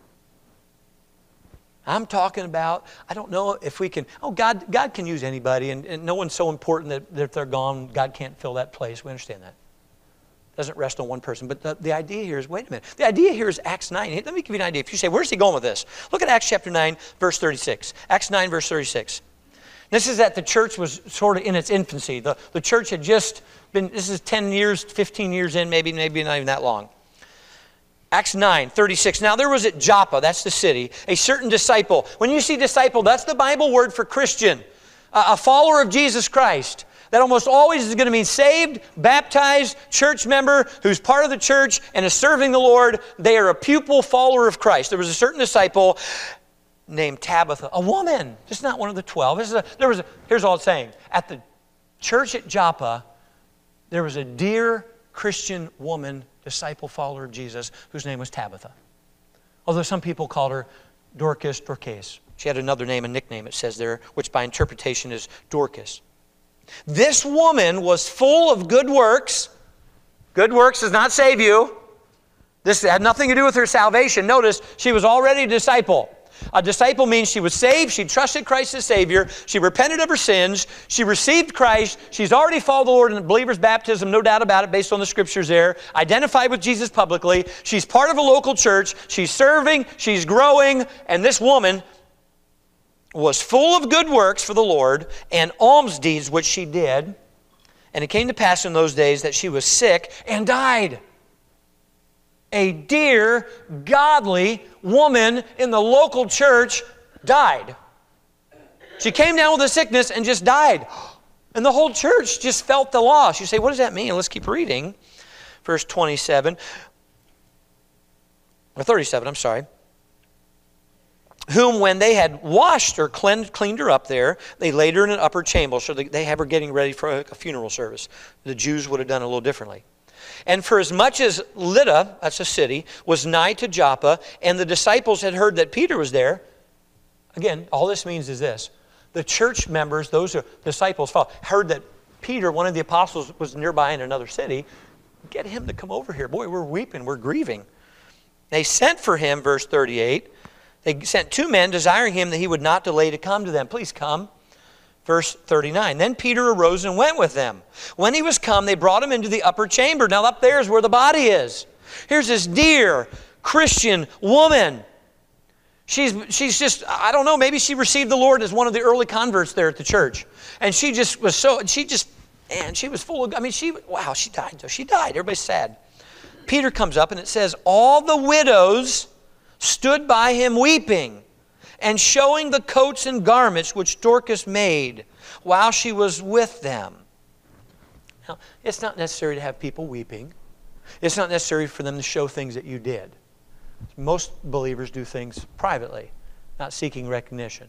I'm talking about, I don't know if we can, oh, God God can use anybody, and, and no one's so important that, that if they're gone, God can't fill that place. We understand that. It doesn't rest on one person. But the, the idea here is, wait a minute. The idea here is Acts nine. Let me give you an idea. If you say, where's he going with this? Look at Acts chapter nine, verse thirty-six. Acts nine, verse thirty-six. This is that the church was sort of in its infancy. The, the church had just been, this is ten years, fifteen years in, maybe, maybe not even that long. Acts nine, thirty-six. Now there was at Joppa, that's the city, a certain disciple. When you see disciple, that's the Bible word for Christian. A, a follower of Jesus Christ. That almost always is going to mean saved, baptized, church member who's part of the church and is serving the Lord. They are a pupil follower of Christ. There was a certain disciple named Tabitha, a woman, just not one of the twelve. This is a, there was a, here's all it's saying. At the church at Joppa, there was a dear Christian woman, disciple follower of Jesus, whose name was Tabitha. Although some people called her Dorcas, Dorcas. She had another name, a nickname, it says there, which by interpretation is Dorcas. This woman was full of good works. Good works does not save you. This had nothing to do with her salvation. Notice, she was already a disciple. A disciple means she was saved, she trusted Christ as Savior, she repented of her sins, she received Christ, she's already followed the Lord in the believer's baptism, no doubt about it, based on the scriptures there, identified with Jesus publicly, she's part of a local church, she's serving, she's growing, and this woman was full of good works for the Lord and alms deeds which she did. And it came to pass in those days that she was sick and died. A dear, godly woman in the local church died. She came down with a sickness and just died. And the whole church just felt the loss. You say, what does that mean? Let's keep reading. Verse twenty-seven, or thirty-seven, I'm sorry. Whom when they had washed her, cleaned, cleaned her up there, they laid her in an upper chamber. So they, they have her getting ready for a, a funeral service. The Jews would have done it a little differently. And for as much as Lydda, that's a city, was nigh to Joppa, and the disciples had heard that Peter was there. Again, all this means is this. The church members, those are disciples, heard that Peter, one of the apostles, was nearby in another city. Get him to come over here. Boy, we're weeping, we're grieving. They sent for him, verse thirty-eight. They sent two men, desiring him that he would not delay to come to them. Please come. Verse thirty-nine. Then Peter arose and went with them. When he was come, they brought him into the upper chamber. Now up there is where the body is. Here's this dear Christian woman. She's, she's just, I don't know, maybe she received the Lord as one of the early converts there at the church. And she just was so, she just, man, she was full of, I mean, she, wow, she died. She died. Everybody's sad. Peter comes up and it says, all the widows stood by him weeping and showing the coats and garments which Dorcas made while she was with them. Now, it's not necessary to have people weeping. It's not necessary for them to show things that you did. Most believers do things privately, not seeking recognition.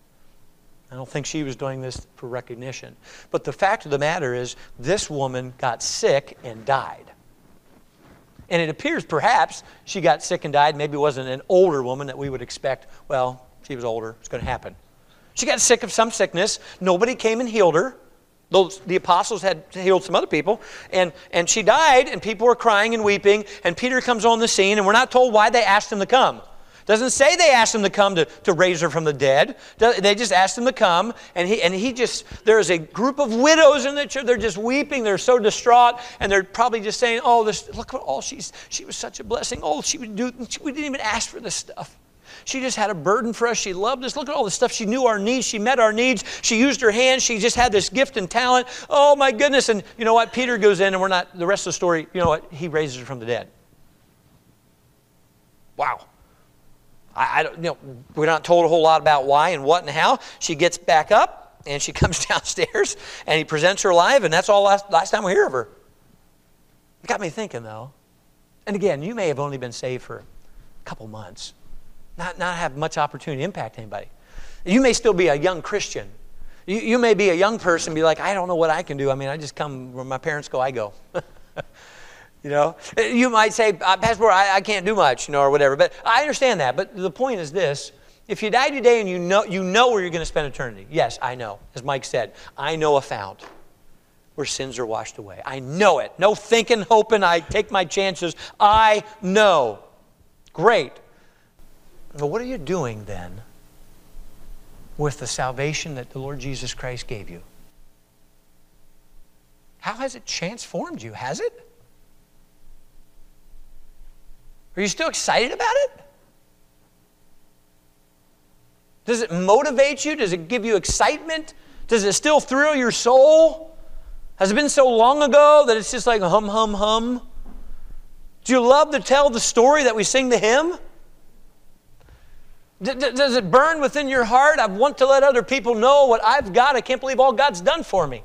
I don't think she was doing this for recognition. But the fact of the matter is, this woman got sick and died. And it appears perhaps she got sick and died. Maybe it wasn't an older woman that we would expect. Well, she was older. It's going to happen. She got sick of some sickness. Nobody came and healed her. Those, the apostles had healed some other people. And, and she died, and people were crying and weeping. And Peter comes on the scene, and we're not told why they asked him to come. Doesn't say they asked him to come to, to raise her from the dead. They just asked him to come, and he and he just, there's a group of widows in the church. They're just weeping. They're so distraught, and they're probably just saying, oh, this, look what all she's, she was such a blessing. Oh, she would do, we didn't even ask for this stuff. She just had a burden for us. She loved us. Look at all the stuff. She knew our needs. She met our needs. She used her hands. She just had this gift and talent. Oh, my goodness. And you know what? Peter goes in, and we're not, the rest of the story, you know what? He raises her from the dead. Wow. I, I don't, you know, we're not told a whole lot about why and what and how. She gets back up, and she comes downstairs, and he presents her alive, and that's all last, last time we hear of her. It got me thinking, though. And again, you may have only been saved for a couple months. Not, not have much opportunity to impact anybody. You may still be a young Christian. You, you may be a young person and be like, I don't know what I can do. I mean, I just come where my parents go, I go. You know? You might say, Pastor, I, I can't do much, you know, or whatever. But I understand that. But the point is this. If you die today and you know, you know where you're going to spend eternity. Yes, I know. As Mike said, I know a fount where sins are washed away. I know it. No thinking, hoping, I take my chances. I know. Great. Well, what are you doing then with the salvation that the Lord Jesus Christ gave you? How has it transformed you? Has it? Are you still excited about it? Does it motivate you? Does it give you excitement? Does it still thrill your soul? Has it been so long ago that it's just like hum, hum, hum? Do you love to tell the story that we sing the hymn? Does it burn within your heart? I want to let other people know what I've got. I can't believe all God's done for me.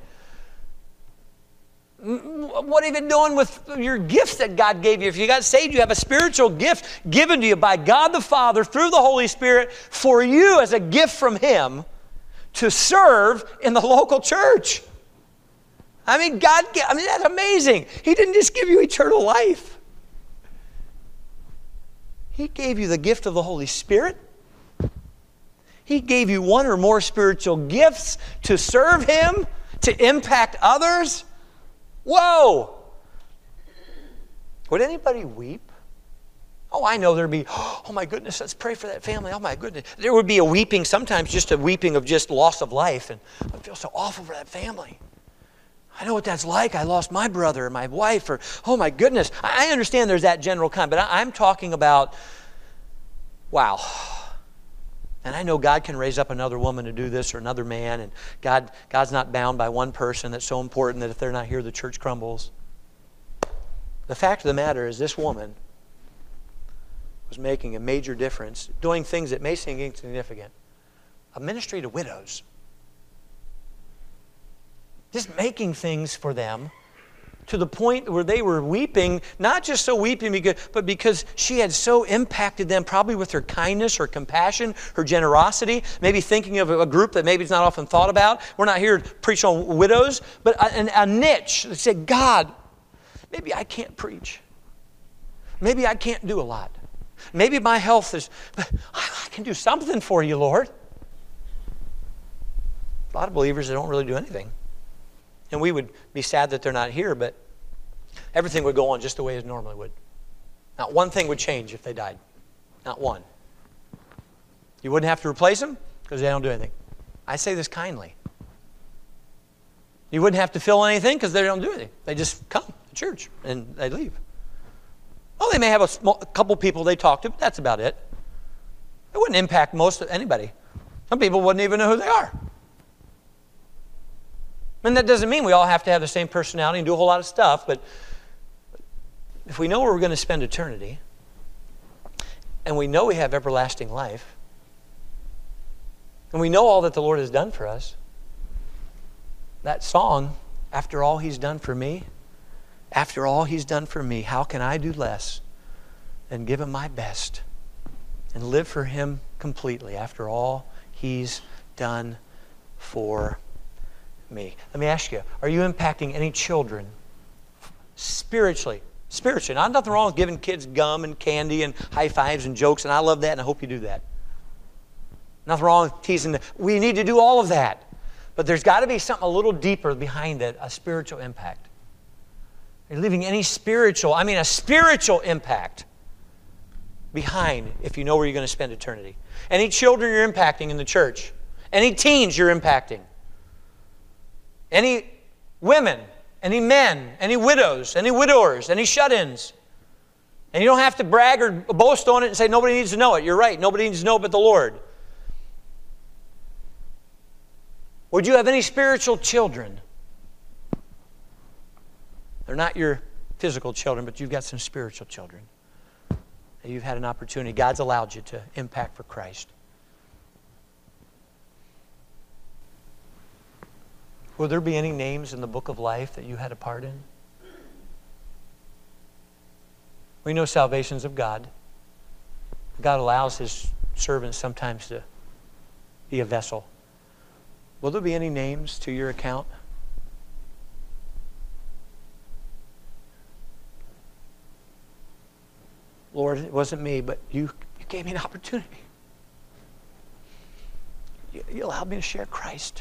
What are you doing with your gifts that God gave you? If you got saved, you have a spiritual gift given to you by God the Father through the Holy Spirit for you as a gift from Him to serve in the local church. I mean, God, I mean, that's amazing. He didn't just give you eternal life. He gave you the gift of the Holy Spirit. He gave you one or more spiritual gifts to serve Him, to impact others. Whoa! Would anybody weep? Oh, I know there'd be, oh my goodness, let's pray for that family. Oh my goodness. There would be a weeping, sometimes just a weeping of just loss of life. And I feel so awful for that family. I know what that's like. I lost my brother or my wife or, oh my goodness. I understand there's that general kind, but I'm talking about, wow. And I know God can raise up another woman to do this or another man, and God, God's not bound by one person that's so important that if they're not here, the church crumbles. The fact of the matter is this woman was making a major difference, doing things that may seem insignificant. A ministry to widows. Just making things for them to the point where they were weeping, not just so weeping, because, but because she had so impacted them, probably with her kindness, her compassion, her generosity, maybe thinking of a group that maybe is not often thought about. We're not here to preach on widows, but a, a niche that said, God, maybe I can't preach. Maybe I can't do a lot. Maybe my health is, but I can do something for you, Lord. A lot of believers that don't really do anything. And we would be sad that they're not here, but everything would go on just the way it normally would. Not one thing would change if they died. Not one. You wouldn't have to replace them because they don't do anything. I say this kindly. You wouldn't have to fill anything because they don't do anything. They just come to church and they leave. Oh, they may have a, small, a couple people they talk to, but that's about it. It wouldn't impact most of anybody. Some people wouldn't even know who they are. And that doesn't mean we all have to have the same personality and do a whole lot of stuff, but if we know where we're going to spend eternity, and we know we have everlasting life, and we know all that the Lord has done for us, that song, after all He's done for me, after all He's done for me, how can I do less than give Him my best and live for Him completely after all He's done for me? Let me ask you, are you impacting any children spiritually? Spiritually. Not nothing wrong with giving kids gum and candy and high fives and jokes, and I love that, and I hope you do that. Nothing wrong with teasing them. We need to do all of that. But there's got to be something a little deeper behind it, a spiritual impact. You're leaving any spiritual, I mean a spiritual impact behind if you know where you're going to spend eternity. Any children you're impacting in the church. Any teens you're impacting. Any women, any men, any widows, any widowers, any shut-ins. And you don't have to brag or boast on it and say nobody needs to know it. You're right. Nobody needs to know but the Lord. Would you have any spiritual children? They're not your physical children, but you've got some spiritual children. And you've had an opportunity. God's allowed you to impact for Christ. Will there be any names in the book of life that you had a part in? We know salvation's of God. God allows His servants sometimes to be a vessel. Will there be any names to your account? Lord, it wasn't me, but you, you gave me an opportunity. You, you allowed me to share Christ.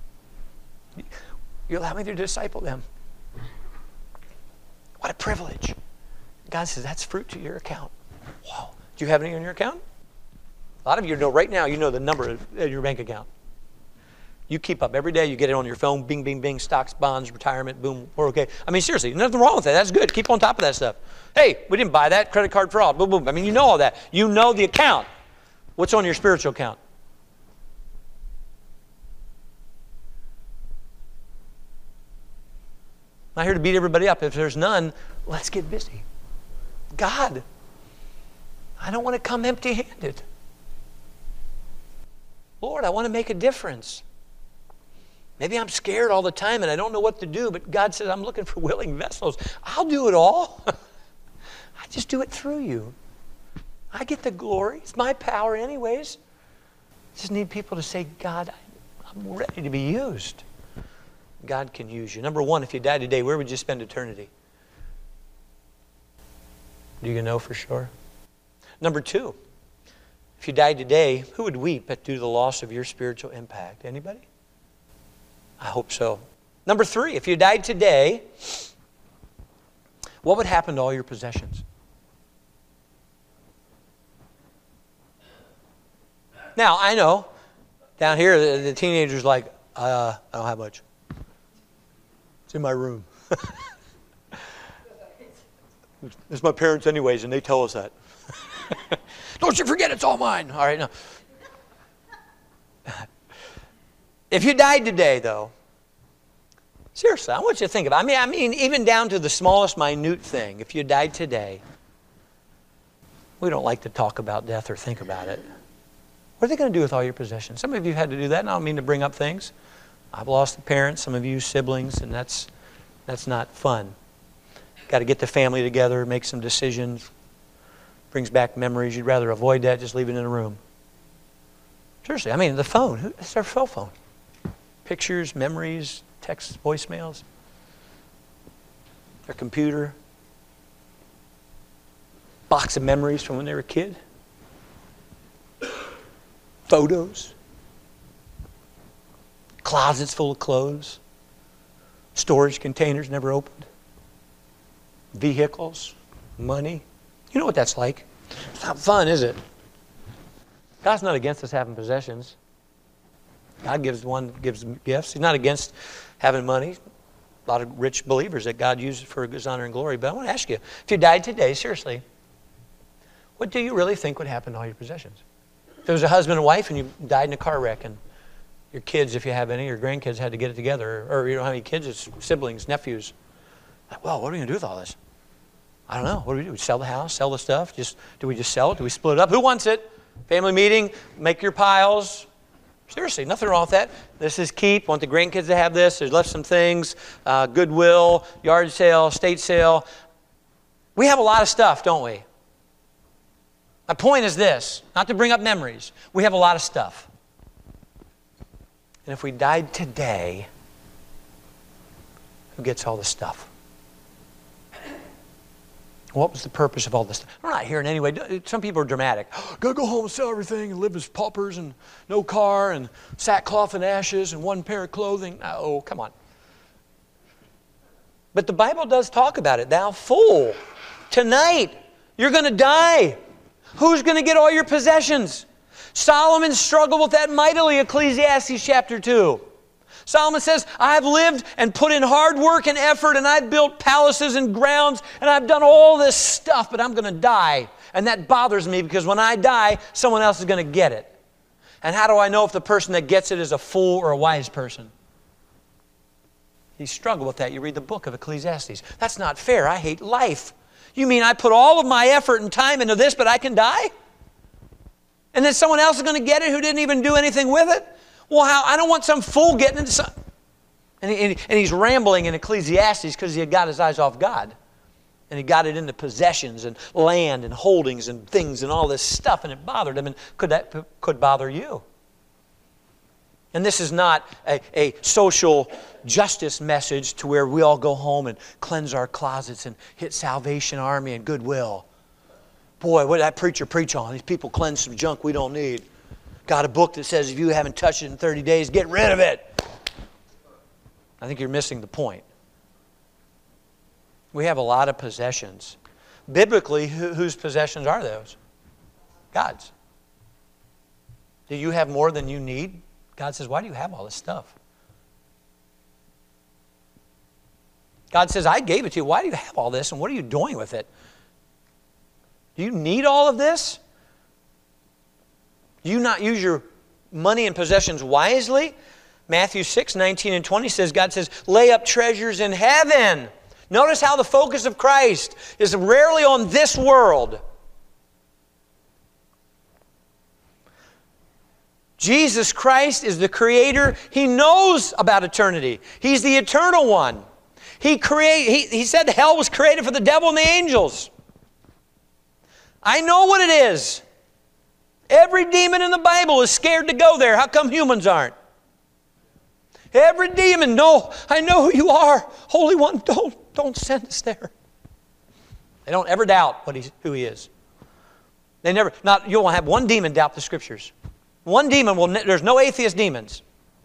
You allow me to disciple them. What a privilege. God says, that's fruit to your account. Wow. Do you have any on your account? A lot of you know right now, you know the number in your bank account. You keep up every day. You get it on your phone. Bing, bing, bing. Stocks, bonds, retirement. Boom. We're okay. I mean, seriously, nothing wrong with that. That's good. Keep on top of that stuff. Hey, we didn't buy that. Credit card fraud. Boom, boom. I mean, you know all that. You know the account. What's on your spiritual account? I'm not here to beat everybody up. If there's none, let's get busy. God, I don't want to come empty-handed. Lord, I want to make a difference. Maybe I'm scared all the time and I don't know what to do, but God says, I'm looking for willing vessels. I'll do it all. I just do it through you. I get the glory. It's my power anyways. I just need people to say, God, I'm ready to be used. God can use you. Number one, if you died today, where would you spend eternity? Do you know for sure? Number two, if you died today, who would weep at due to the loss of your spiritual impact? Anybody? I hope so. Number three, if you died today, what would happen to all your possessions? Now, I know, down here, the, the teenager's like, uh, I don't have much. It's in my room. It's my parents anyways, and they tell us that. Don't you forget it's all mine. All right, now. If you died today, though, seriously, I want you to think of it. I mean, I mean, even down to the smallest minute thing. If you died today, we don't like to talk about death or think about it. What are they going to do with all your possessions? Some of you had to do that, and I don't mean to bring up things. I've lost a parent, some of you siblings, and that's that's not fun. Got to get the family together, make some decisions. Brings back memories. You'd rather avoid that, just leave it in a room. Seriously, I mean, the phone. It's their cell phone. Pictures, memories, texts, voicemails. Their computer. Box of memories from when they were a kid. Photos. Closets full of clothes. Storage containers never opened. Vehicles. Money. You know what that's like. It's not fun, is it? God's not against us having possessions. God gives one gives gifts. He's not against having money. A lot of rich believers that God uses for His honor and glory. But I want to ask you, if you died today, seriously, what do you really think would happen to all your possessions? If there was a husband and wife and you died in a car wreck and your kids, if you have any, your grandkids had to get it together, or you don't have any kids, it's siblings, nephews. Like, well, what are we going to do with all this? I don't know. What do we do? We sell the house, sell the stuff? Just do we just sell it? Do we split it up? Who wants it? Family meeting, make your piles. Seriously, nothing wrong with that. This is keep. Want the grandkids to have this. There's left some things. Uh, Goodwill, yard sale, estate sale. We have a lot of stuff, don't we? My point is this, not to bring up memories. We have a lot of stuff. And if we died today, who gets all the stuff? What was the purpose of all this? We're not hearing anyway. Some people are dramatic. Gotta go home and sell everything and live as paupers and no car and sackcloth and ashes and one pair of clothing. Oh, come on. But the Bible does talk about it. Thou fool, tonight you're going to die. Who's going to get all your possessions? Solomon struggled with that mightily, Ecclesiastes chapter two. Solomon says, I've lived and put in hard work and effort, and I've built palaces and grounds, and I've done all this stuff, but I'm going to die. And that bothers me because when I die, someone else is going to get it. And how do I know if the person that gets it is a fool or a wise person? He struggled with that. You read the book of Ecclesiastes. That's not fair. I hate life. You mean I put all of my effort and time into this, but I can die? And then someone else is going to get it who didn't even do anything with it? Well, how? I don't want some fool getting into some... And, he, and, he, and he's rambling in Ecclesiastes because he had got his eyes off God. And he got it into possessions and land and holdings and things and all this stuff, and it bothered him. And could that could bother you? And this is not a, a social justice message to where we all go home and cleanse our closets and hit Salvation Army and Goodwill. Boy, what did that preacher preach on? These people cleanse some junk we don't need. Got a book that says if you haven't touched it in thirty days, get rid of it. I think you're missing the point. We have a lot of possessions. Biblically, who, whose possessions are those? God's. Do you have more than you need? God says, why do you have all this stuff? God says, I gave it to you. Why do you have all this and what are you doing with it? Do you need all of this? Do you not use your money and possessions wisely? Matthew six, nineteen and twenty says, God says, lay up treasures in heaven. Notice how the focus of Christ is rarely on this world. Jesus Christ is the Creator. He knows about eternity. He's the eternal one. He, create, he, he said hell was created for the devil and the angels. I know what it is. Every demon in the Bible is scared to go there. How come humans aren't? Every demon, no, I know who you are. Holy One, don't, don't send us there. They don't ever doubt what he's, who He is. They never, not, you won't have one demon doubt the Scriptures. One demon will, there's no atheist demons.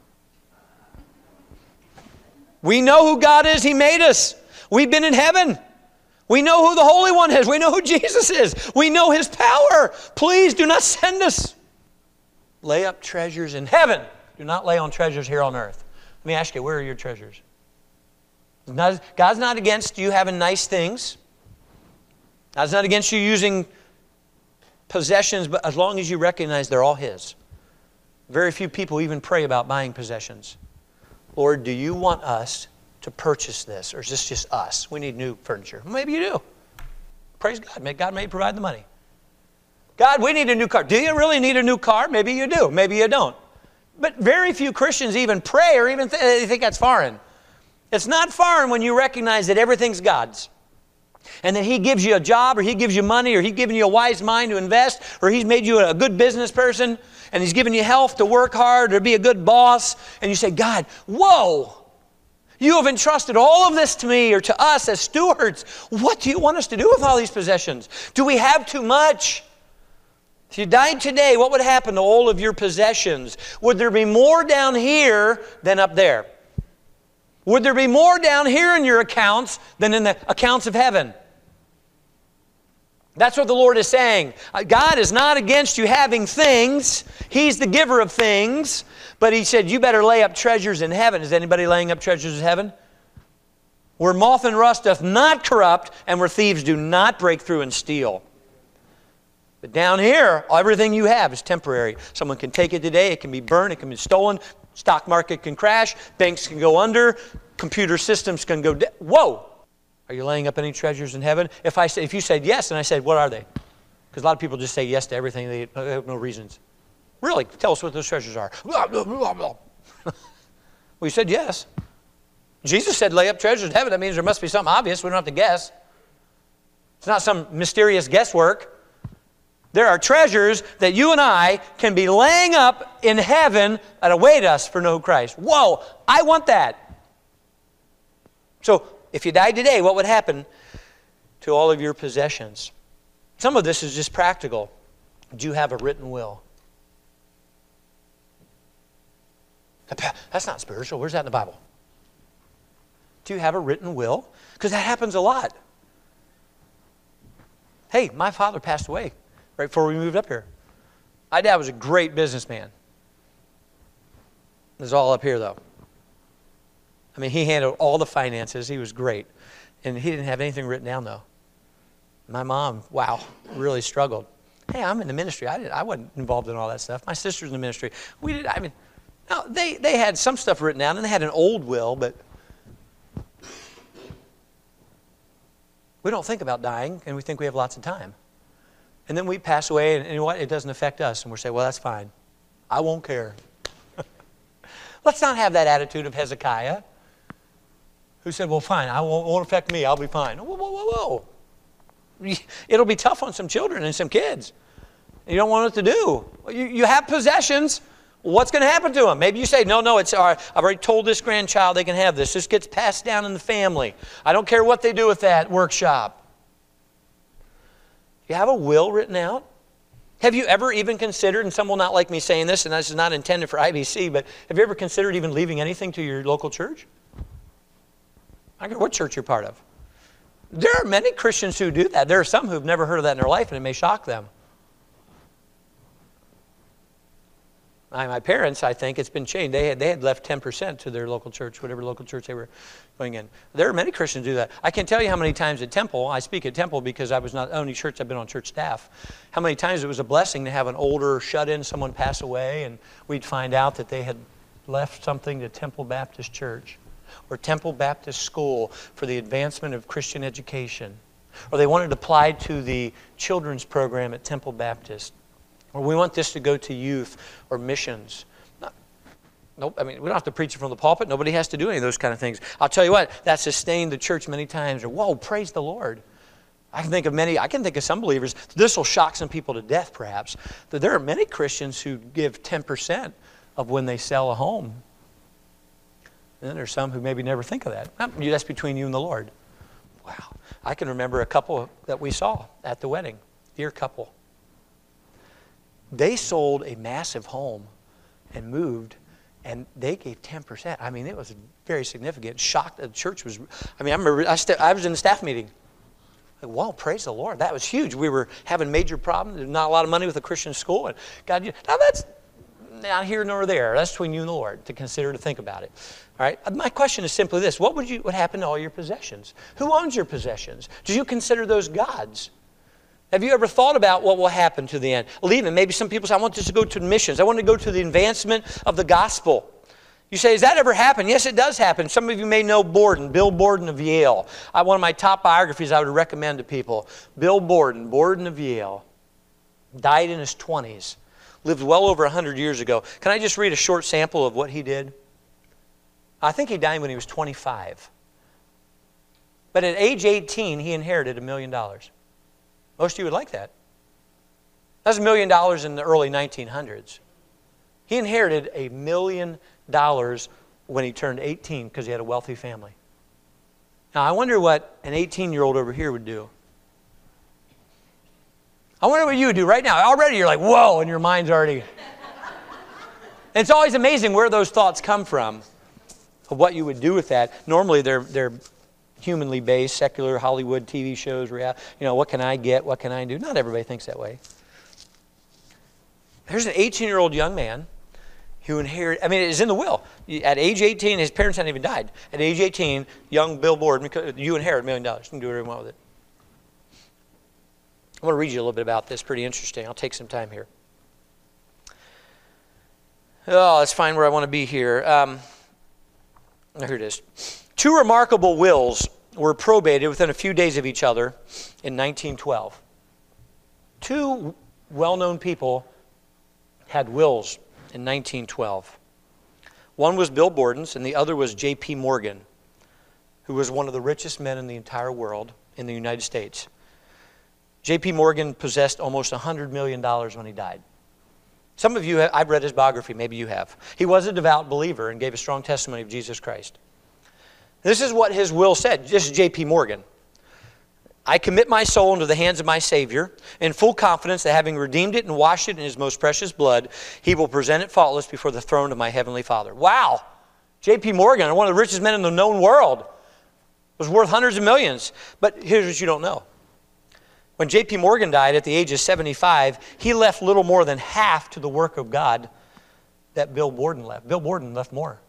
We know who God is. He made us. We've been in heaven. We know who the Holy One is. We know who Jesus is. We know His power. Please do not send us. Lay up treasures in heaven. Do not lay on treasures here on earth. Let me ask you, where are your treasures? God's not against you having nice things. God's not against you using possessions, but as long as you recognize they're all His. Very few people even pray about buying possessions. Lord, do you want us to purchase this, or is this just us? We need new furniture. Maybe you do. Praise God. May God may provide the money. God, we need a new car. Do you really need a new car? Maybe you do. Maybe you don't. But very few Christians even pray or even th- they think that's foreign. It's not foreign when you recognize that everything's God's. And that He gives you a job, or He gives you money, or He's given you a wise mind to invest, or He's made you a good business person, and He's given you health to work hard, or to be a good boss. And you say, God, whoa, you have entrusted all of this to me, or to us as stewards. What do you want us to do with all these possessions? Do we have too much? If you died today, what would happen to all of your possessions? Would there be more down here than up there? Would there be more down here in your accounts than in the accounts of heaven? That's what the Lord is saying. God is not against you having things. He's the giver of things. But He said, you better lay up treasures in heaven. Is anybody laying up treasures in heaven? Where moth and rust doth not corrupt, and where thieves do not break through and steal. But down here, everything you have is temporary. Someone can take it today. It can be burned. It can be stolen. Stock market can crash. Banks can go under. Computer systems can go down. Whoa! Are you laying up any treasures in heaven? If I say, if you said yes, and I said, what are they? Because a lot of people just say yes to everything. They have no reasons. Really? Tell us what those treasures are. Blah, blah, blah, blah. Well, you said yes. Jesus said lay up treasures in heaven. That means there must be something obvious. We don't have to guess. It's not some mysterious guesswork. There are treasures that you and I can be laying up in heaven that await us for know Christ. Whoa, I want that. So if you died today, what would happen to all of your possessions? Some of this is just practical. Do you have a written will? That's not spiritual. Where's that in the Bible? Do you have a written will? Because that happens a lot. Hey, my father passed away right before we moved up here. My dad was a great businessman. It's all up here, though. I mean, he handled all the finances. He was great. And he didn't have anything written down, though. My mom, wow, really struggled. Hey, I'm in the ministry. I, didn't, I wasn't involved in all that stuff. My sister's in the ministry. We did, I mean, no, they, they had some stuff written down, and they had an old will, but we don't think about dying, and we think we have lots of time. And then we pass away, and, and you know what? It doesn't affect us. And we're saying, well, that's fine. I won't care. Let's not have that attitude of Hezekiah, who said, well, fine, I won't, won't affect me. I'll be fine. Whoa, whoa, whoa, whoa. It'll be tough on some children and some kids. You don't want it to do. You, you have possessions. What's going to happen to them? Maybe you say, no, no, it's all right. I've already told this grandchild they can have this. This gets passed down in the family. I don't care what they do with that workshop. You have a will written out? Have you ever even considered, and some will not like me saying this, and this is not intended for I B C, but have you ever considered even leaving anything to your local church? I don't care what church you're part of. There are many Christians who do that. There are some who've never heard of that in their life, and it may shock them. My, my parents, I think, it's been changed. They had, they had left ten percent to their local church, whatever local church they were going in. There are many Christians who do that. I can't tell you how many times at Temple, I speak at Temple because I was not the only church, I've been on church staff, how many times it was a blessing to have an older shut-in, someone pass away, and we'd find out that they had left something to Temple Baptist Church or Temple Baptist School for the advancement of Christian education, or they wanted to apply to the children's program at Temple Baptist. Or we want this to go to youth or missions. Not, nope, I mean, we don't have to preach it from the pulpit. Nobody has to do any of those kind of things. I'll tell you what, that sustained the church many times. Or, whoa, praise the Lord. I can think of many, I can think of some believers, this will shock some people to death perhaps, that there are many Christians who give ten percent of when they sell a home. And then there's some who maybe never think of that. That's between you and the Lord. Wow. I can remember a couple that we saw at the wedding, dear couple. They sold a massive home and moved, and they gave ten percent. I mean, it was very significant. Shocked. The church was, I mean, I remember I, st- I was in the staff meeting. Like, wow, praise the Lord. That was huge. We were having major problems. There's not a lot of money with a Christian school. And God, now that's not here nor there. That's between you and the Lord to consider, to think about it. All right. My question is simply this. What would you, what happened to all your possessions? Who owns your possessions? Do you consider those God's? Have you ever thought about what will happen to the end? Leaving, maybe some people say, I want this to go to missions. I want to go to the advancement of the gospel. You say, has that ever happened? Yes, it does happen. Some of you may know Borden, Bill Borden of Yale. I, one of my top biographies I would recommend to people. Bill Borden, Borden of Yale, died in his twenties, lived well over one hundred years ago. Can I just read a short sample of what he did? I think he died when he was twenty-five. But at age eighteen, he inherited a million dollars. Most of you would like that. That's a million dollars in the early nineteen hundreds. He inherited a million dollars when he turned eighteen because he had a wealthy family. Now, I wonder what an eighteen-year-old over here would do. I wonder what you would do right now. Already you're like, whoa, and your mind's already... And it's always amazing where those thoughts come from, of what you would do with that. Normally they're, they're humanly based, secular Hollywood T V shows, real, you know, what can I get, what can I do? Not everybody thinks that way. There's an eighteen-year-old young man who inherited, I mean, it's in the will. At age eighteen, his parents hadn't even died. At age eighteen, young Bill Borden, you inherit a million dollars. You can do whatever you want with it. I want to read you a little bit about this. Pretty interesting. I'll take some time here. Oh, let's find where I want to be here. Um, here it is. Two remarkable wills were probated within a few days of each other in nineteen twelve. Two well-known people had wills in nineteen twelve. One was Bill Borden's and the other was J P Morgan, who was one of the richest men in the entire world in the United States. J P Morgan possessed almost one hundred million dollars when he died. Some of you, have, I've read his biography, maybe you have. He was a devout believer and gave a strong testimony of Jesus Christ. This is what his will said. This is J P Morgan. I commit my soul into the hands of my Savior in full confidence that having redeemed it and washed it in his most precious blood, he will present it faultless before the throne of my heavenly Father. Wow! J P Morgan, one of the richest men in the known world, was worth hundreds of millions. But here's what you don't know. When J P Morgan died at the age of seventy-five, he left little more than half to the work of God that Bill Borden left. Bill Borden left more.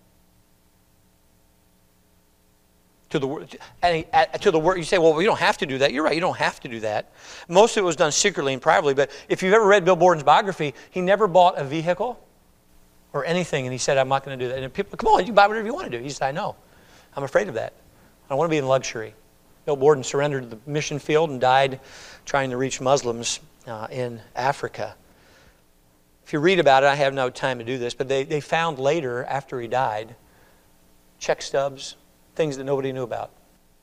To the, and he, to the work, you say, well, you don't have to do that. You're right, you don't have to do that. Most of it was done secretly and privately, but if you've ever read Bill Borden's biography, he never bought a vehicle or anything, and he said, I'm not going to do that. And people, come on, you buy whatever you want to do. He said, I know. I'm afraid of that. I don't want to be in luxury. Bill Borden surrendered to the mission field and died trying to reach Muslims uh, in Africa. If you read about it, I have no time to do this, but they, they found later, after he died, check stubs, things that nobody knew about.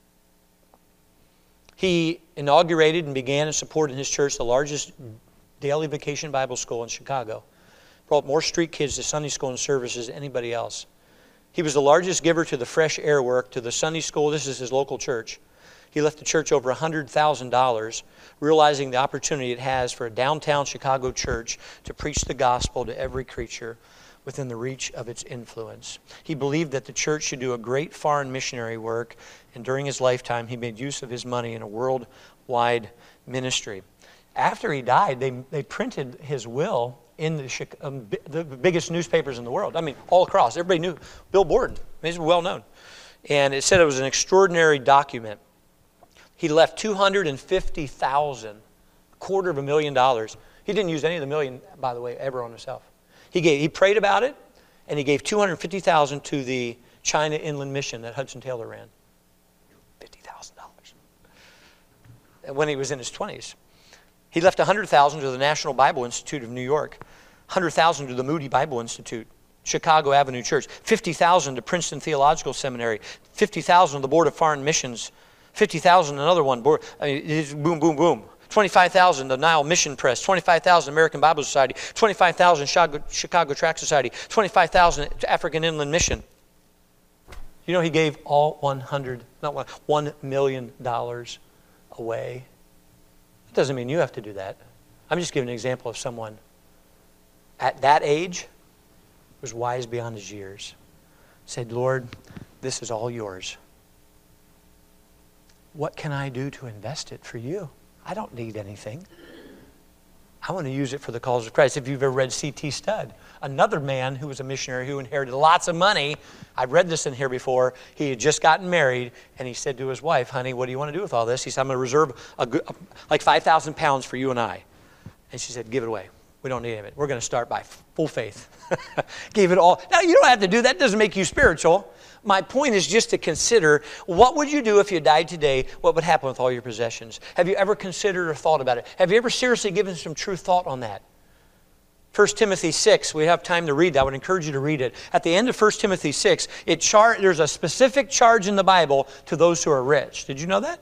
He inaugurated and began and supported in his church the largest daily vacation Bible school in Chicago. Brought more street kids to Sunday school and services than anybody else. He was the largest giver to the Fresh Air Work, to the Sunday school. This is his local church. He left the church over one hundred thousand dollars, realizing the opportunity it has for a downtown Chicago church to preach the gospel to every creature within the reach of its influence. He believed that the church should do a great foreign missionary work, and during his lifetime, he made use of his money in a worldwide ministry. After he died, they, they printed his will in the, um, the biggest newspapers in the world. I mean, all across. Everybody knew Bill Borden. He's well known. And it said it was an extraordinary document. He left two hundred fifty thousand dollars, a quarter of a million dollars. He didn't use any of the million, by the way, ever on himself. He gave, he prayed about it, and he gave two hundred fifty thousand dollars to the China Inland Mission that Hudson Taylor ran. fifty thousand dollars. When he was in his twenties. He left one hundred thousand dollars to the National Bible Institute of New York, one hundred thousand dollars to the Moody Bible Institute, Chicago Avenue Church, fifty thousand dollars to Princeton Theological Seminary, fifty thousand dollars to the Board of Foreign Missions, fifty thousand dollars another one, board, I mean, it's boom, boom, boom. twenty-five thousand dollars the Nile Mission Press, twenty-five thousand dollars American Bible Society, twenty-five thousand dollars Chicago, Chicago Tract Society, twenty-five thousand dollars to African Inland Mission. You know, he gave all one hundred, not one, one million dollars away. That doesn't mean you have to do that. I'm just giving an example of someone at that age was wise beyond his years. Said, Lord, this is all yours. What can I do to invest it for you? I don't need anything. I want to use it for the cause of Christ. If you've ever read C T Studd, another man who was a missionary who inherited lots of money. I've read this in here before. He had just gotten married, and he said to his wife, honey, what do you want to do with all this? He said, I'm going to reserve a good, like five thousand pounds for you and I. And she said, give it away. We don't need any of it. We're going to start by full faith. Gave it all. Now, you don't have to do that. It doesn't make you spiritual. My point is just to consider, what would you do if you died today? What would happen with all your possessions? Have you ever considered or thought about it? Have you ever seriously given some true thought on that? First Timothy six, we have time to read that. I would encourage you to read it. At the end of First Timothy six, it char- there's a specific charge in the Bible to those who are rich. Did you know that?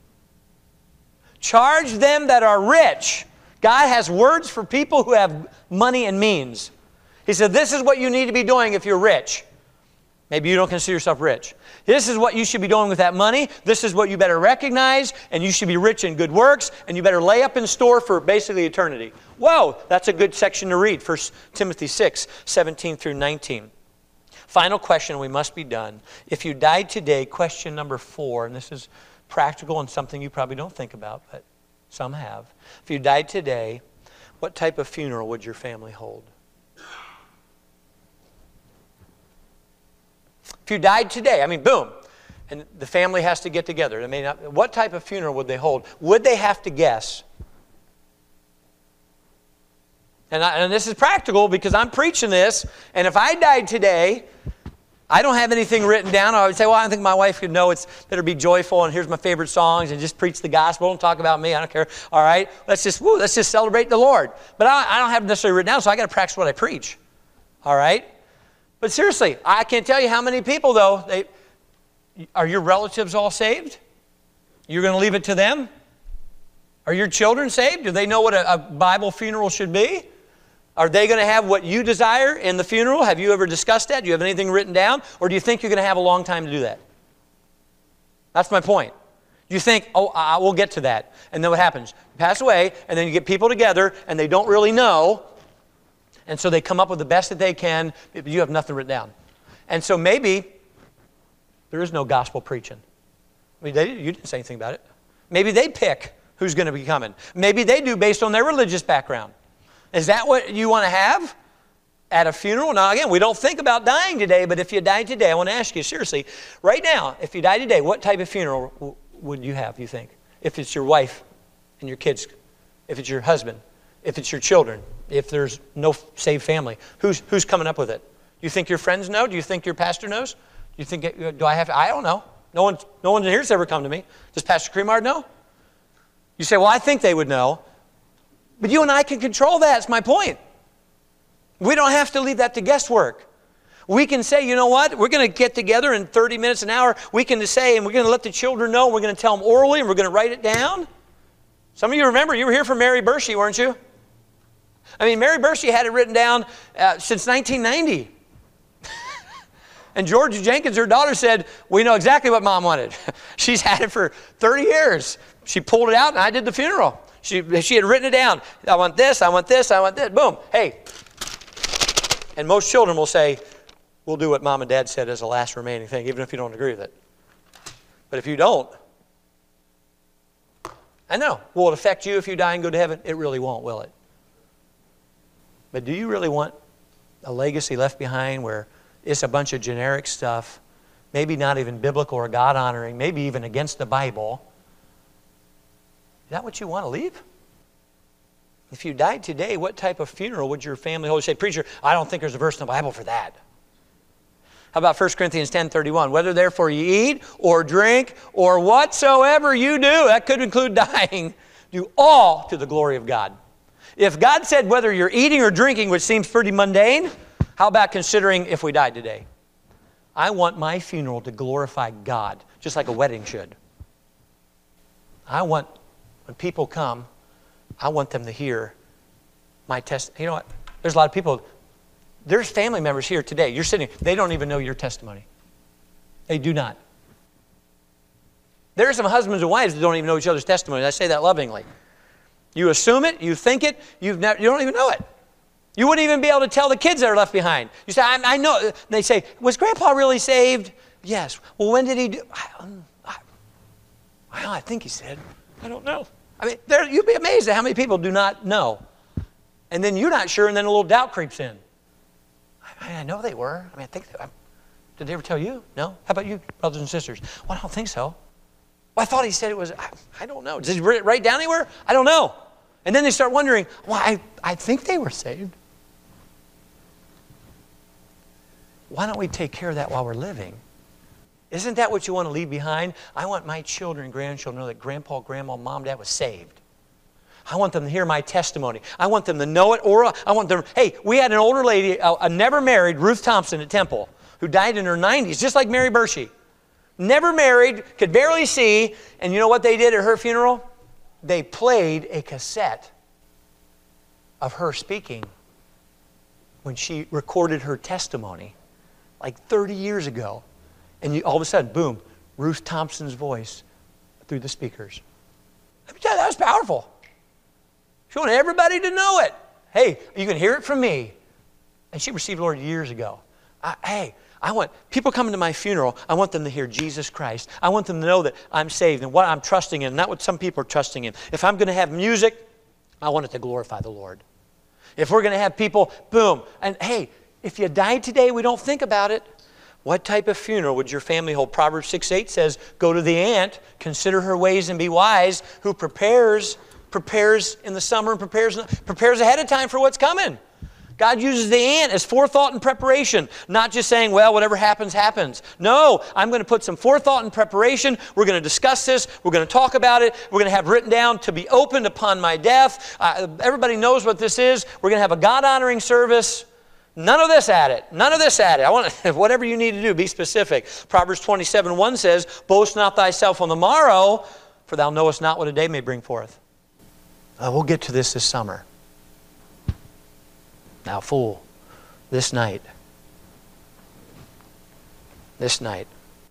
Charge them that are rich. God has words for people who have money and means. He said, this is what you need to be doing if you're rich. Maybe you don't consider yourself rich. This is what you should be doing with that money. This is what you better recognize, and you should be rich in good works, and you better lay up in store for basically eternity. Whoa, that's a good section to read, First Timothy six, seventeen through nineteen. Final question, we must be done. If you died today, question number four, and this is practical and something you probably don't think about, but some have. If you died today, what type of funeral would your family hold? If you died today, I mean, boom, and the family has to get together. I mean, what type of funeral would they hold? Would they have to guess? And, I, and this is practical because I'm preaching this, and if I died today, I don't have anything written down. I would say, well, I think my wife could know it's better be joyful, and here's my favorite songs, and just preach the gospel. Don't talk about me. I don't care. All right, let's just woo, let's just celebrate the Lord. But I, I don't have it necessarily written down, so I got to practice what I preach. All right. But seriously, I can't tell you how many people, though, they, are your relatives all saved? You're going to leave it to them? Are your children saved? Do they know what a, a Bible funeral should be? Are they going to have what you desire in the funeral? Have you ever discussed that? Do you have anything written down? Or do you think you're going to have a long time to do that? That's my point. Do you think, oh, I will get to that. And then what happens? You pass away, and then you get people together, and they don't really know. And so they come up with the best that they can, but you have nothing written down. And so maybe there is no gospel preaching. I mean, they, you didn't say anything about it. Maybe they pick who's going to be coming. Maybe they do based on their religious background. Is that what you want to have at a funeral? Now, again, we don't think about dying today, but if you died today, I want to ask you seriously, right now, if you died today, what type of funeral w- would you have, you think? If it's your wife and your kids, if it's your husband, if it's your children, if there's no saved family, who's who's coming up with it? Do you think your friends know? Do you think your pastor knows? Do you think, do I have to? I don't know. No one, no one in here's ever come to me. Does Pastor Cremard know? You say, well, I think they would know. But you and I can control that. That's my point. We don't have to leave that to guesswork. We can say, you know what? We're going to get together in thirty minutes, an hour. We can just say, and we're going to let the children know. We're going to tell them orally, and we're going to write it down. Some of you remember, you were here for Mary Bershey, weren't you? I mean, Mary Bershey had it written down uh, since nineteen ninety. And Georgia Jenkins, her daughter, said, we know exactly what Mom wanted. She's had it for thirty years. She pulled it out, and I did the funeral. She, she had written it down. I want this, I want this, I want this. Boom. Hey. And most children will say, we'll do what Mom and Dad said as the last remaining thing, even if you don't agree with it. But if you don't, I know. Will it affect you if you die and go to heaven? It really won't, will it? But do you really want a legacy left behind where it's a bunch of generic stuff, maybe not even biblical or God-honoring, maybe even against the Bible? Is that what you want to leave? If you died today, what type of funeral would your family hold? You say, preacher, I don't think there's a verse in the Bible for that. How about First Corinthians ten thirty-one? Whether therefore you eat or drink or whatsoever you do, that could include dying, do all to the glory of God. If God said whether you're eating or drinking, which seems pretty mundane, how about considering if we died today? I want my funeral to glorify God, just like a wedding should. I want, when people come, I want them to hear my testimony. You know what? There's a lot of people, there's family members here today. You're sitting, they don't even know your testimony. They do not. There are some husbands and wives that don't even know each other's testimony. I say that lovingly. You assume it, you think it, you've never, you don't even know it. You wouldn't even be able to tell the kids that are left behind. You say, I, I know. They say, was Grandpa really saved? Yes. Well, when did he do? I, I, I think he said. I don't know. I mean, there, you'd be amazed at how many people do not know. And then you're not sure, and then a little doubt creeps in. I, I know they were. I mean, I think they, I, did they ever tell you? No? How about you, brothers and sisters? Well, I don't think so. Well, I thought he said it was, I, I don't know. Did he write it right down anywhere? I don't know. And then they start wondering, well, I, I think they were saved. Why don't we take care of that while we're living? Isn't that what you want to leave behind? I want my children and grandchildren to know that Grandpa, Grandma, Mom, Dad was saved. I want them to hear my testimony. I want them to know it. Or I want them, hey, we had an older lady, a, a never married, Ruth Thompson at Temple, who died in her nineties, just like Mary Bershey. Never married, could barely see, and you know what they did at her funeral? They played a cassette of her speaking when she recorded her testimony like thirty years ago. And you, all of a sudden, boom, Ruth Thompson's voice through the speakers. Let me tell you, that was powerful. She wanted everybody to know it. Hey, you can hear it from me. And she received the Lord years ago. I, hey, I want people coming to my funeral, I want them to hear Jesus Christ. I want them to know that I'm saved and what I'm trusting in, not what some people are trusting in. If I'm going to have music, I want it to glorify the Lord. If we're going to have people, boom, and hey, if you died today, we don't think about it. What type of funeral would your family hold? Proverbs six eight says, go to the ant, consider her ways and be wise, who prepares, prepares in the summer and prepares, prepares ahead of time for what's coming. God uses the ant as forethought and preparation, not just saying, well, whatever happens, happens. No, I'm going to put some forethought and preparation. We're going to discuss this. We're going to talk about it. We're going to have written down to be opened upon my death. Uh, everybody knows what this is. We're going to have a God-honoring service. None of this at it. None of this at it. I want to, whatever you need to do, be specific. Proverbs twenty-seven one says, boast not thyself on the morrow, for thou knowest not what a day may bring forth. Uh, we'll get to this this summer. Now, fool, this night, this night,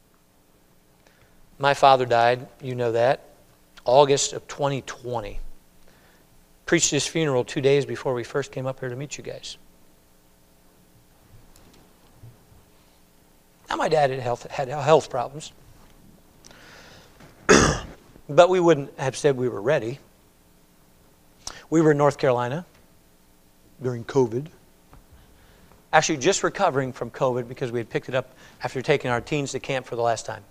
my father died, you know that, August of twenty twenty. Preached his funeral two days before we first came up here to meet you guys. Now, my dad had health, had health problems, but we wouldn't have said we were ready. We were in North Carolina during COVID. Actually, just recovering from COVID because we had picked it up after taking our teens to camp for the last time.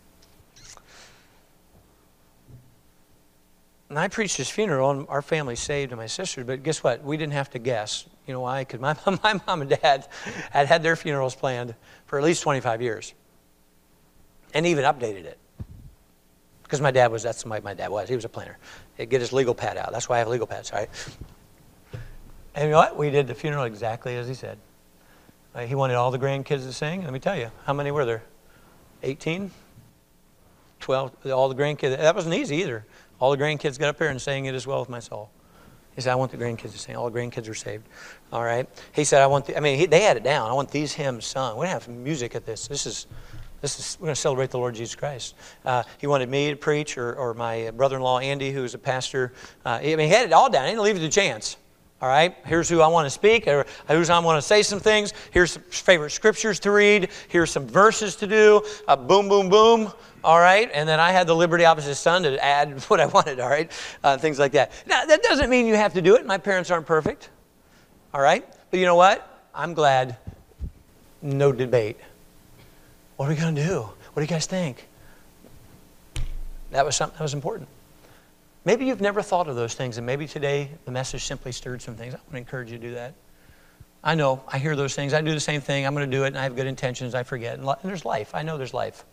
And I preached his funeral, and our family saved, and my sister, but guess what? We didn't have to guess. You know why? Because my, my mom and dad had had their funerals planned for at least twenty-five years. And even updated it. Because my dad was, that's the way my dad was. He was a planner. He'd get his legal pad out. That's why I have legal pads, all right? And you know what? We did the funeral exactly as he said. Uh, he wanted all the grandkids to sing. Let me tell you, how many were there? eighteen? twelve? All the grandkids. That wasn't easy either. All the grandkids got up there and sang It Is Well With My Soul. He said, I want the grandkids to sing. All the grandkids were saved. All right. He said, I want the, I mean, he, they had it down. I want these hymns sung. We're going to have music at this. This is, this is, we're going to celebrate the Lord Jesus Christ. Uh, he wanted me to preach, or, or my brother-in-law, Andy, who's a pastor. Uh, I mean, he had it all down. He didn't leave it to chance. All right, here's who I want to speak, or who's I want to say some things. Here's some favorite scriptures to read. Here's some verses to do. Uh, boom, boom, boom. All right, and then I had the liberty opposite son to add what I wanted. All right, uh, things like that. Now that doesn't mean you have to do it. My parents aren't perfect. All right, but you know what? I'm glad. No debate. What are we going to do? What do you guys think? That was something that was important. Maybe you've never thought of those things, and maybe today the message simply stirred some things. I want to encourage you to do that. I know, I hear those things. I do the same thing. I'm going to do it, and I have good intentions. I forget. And there's life. I know there's life.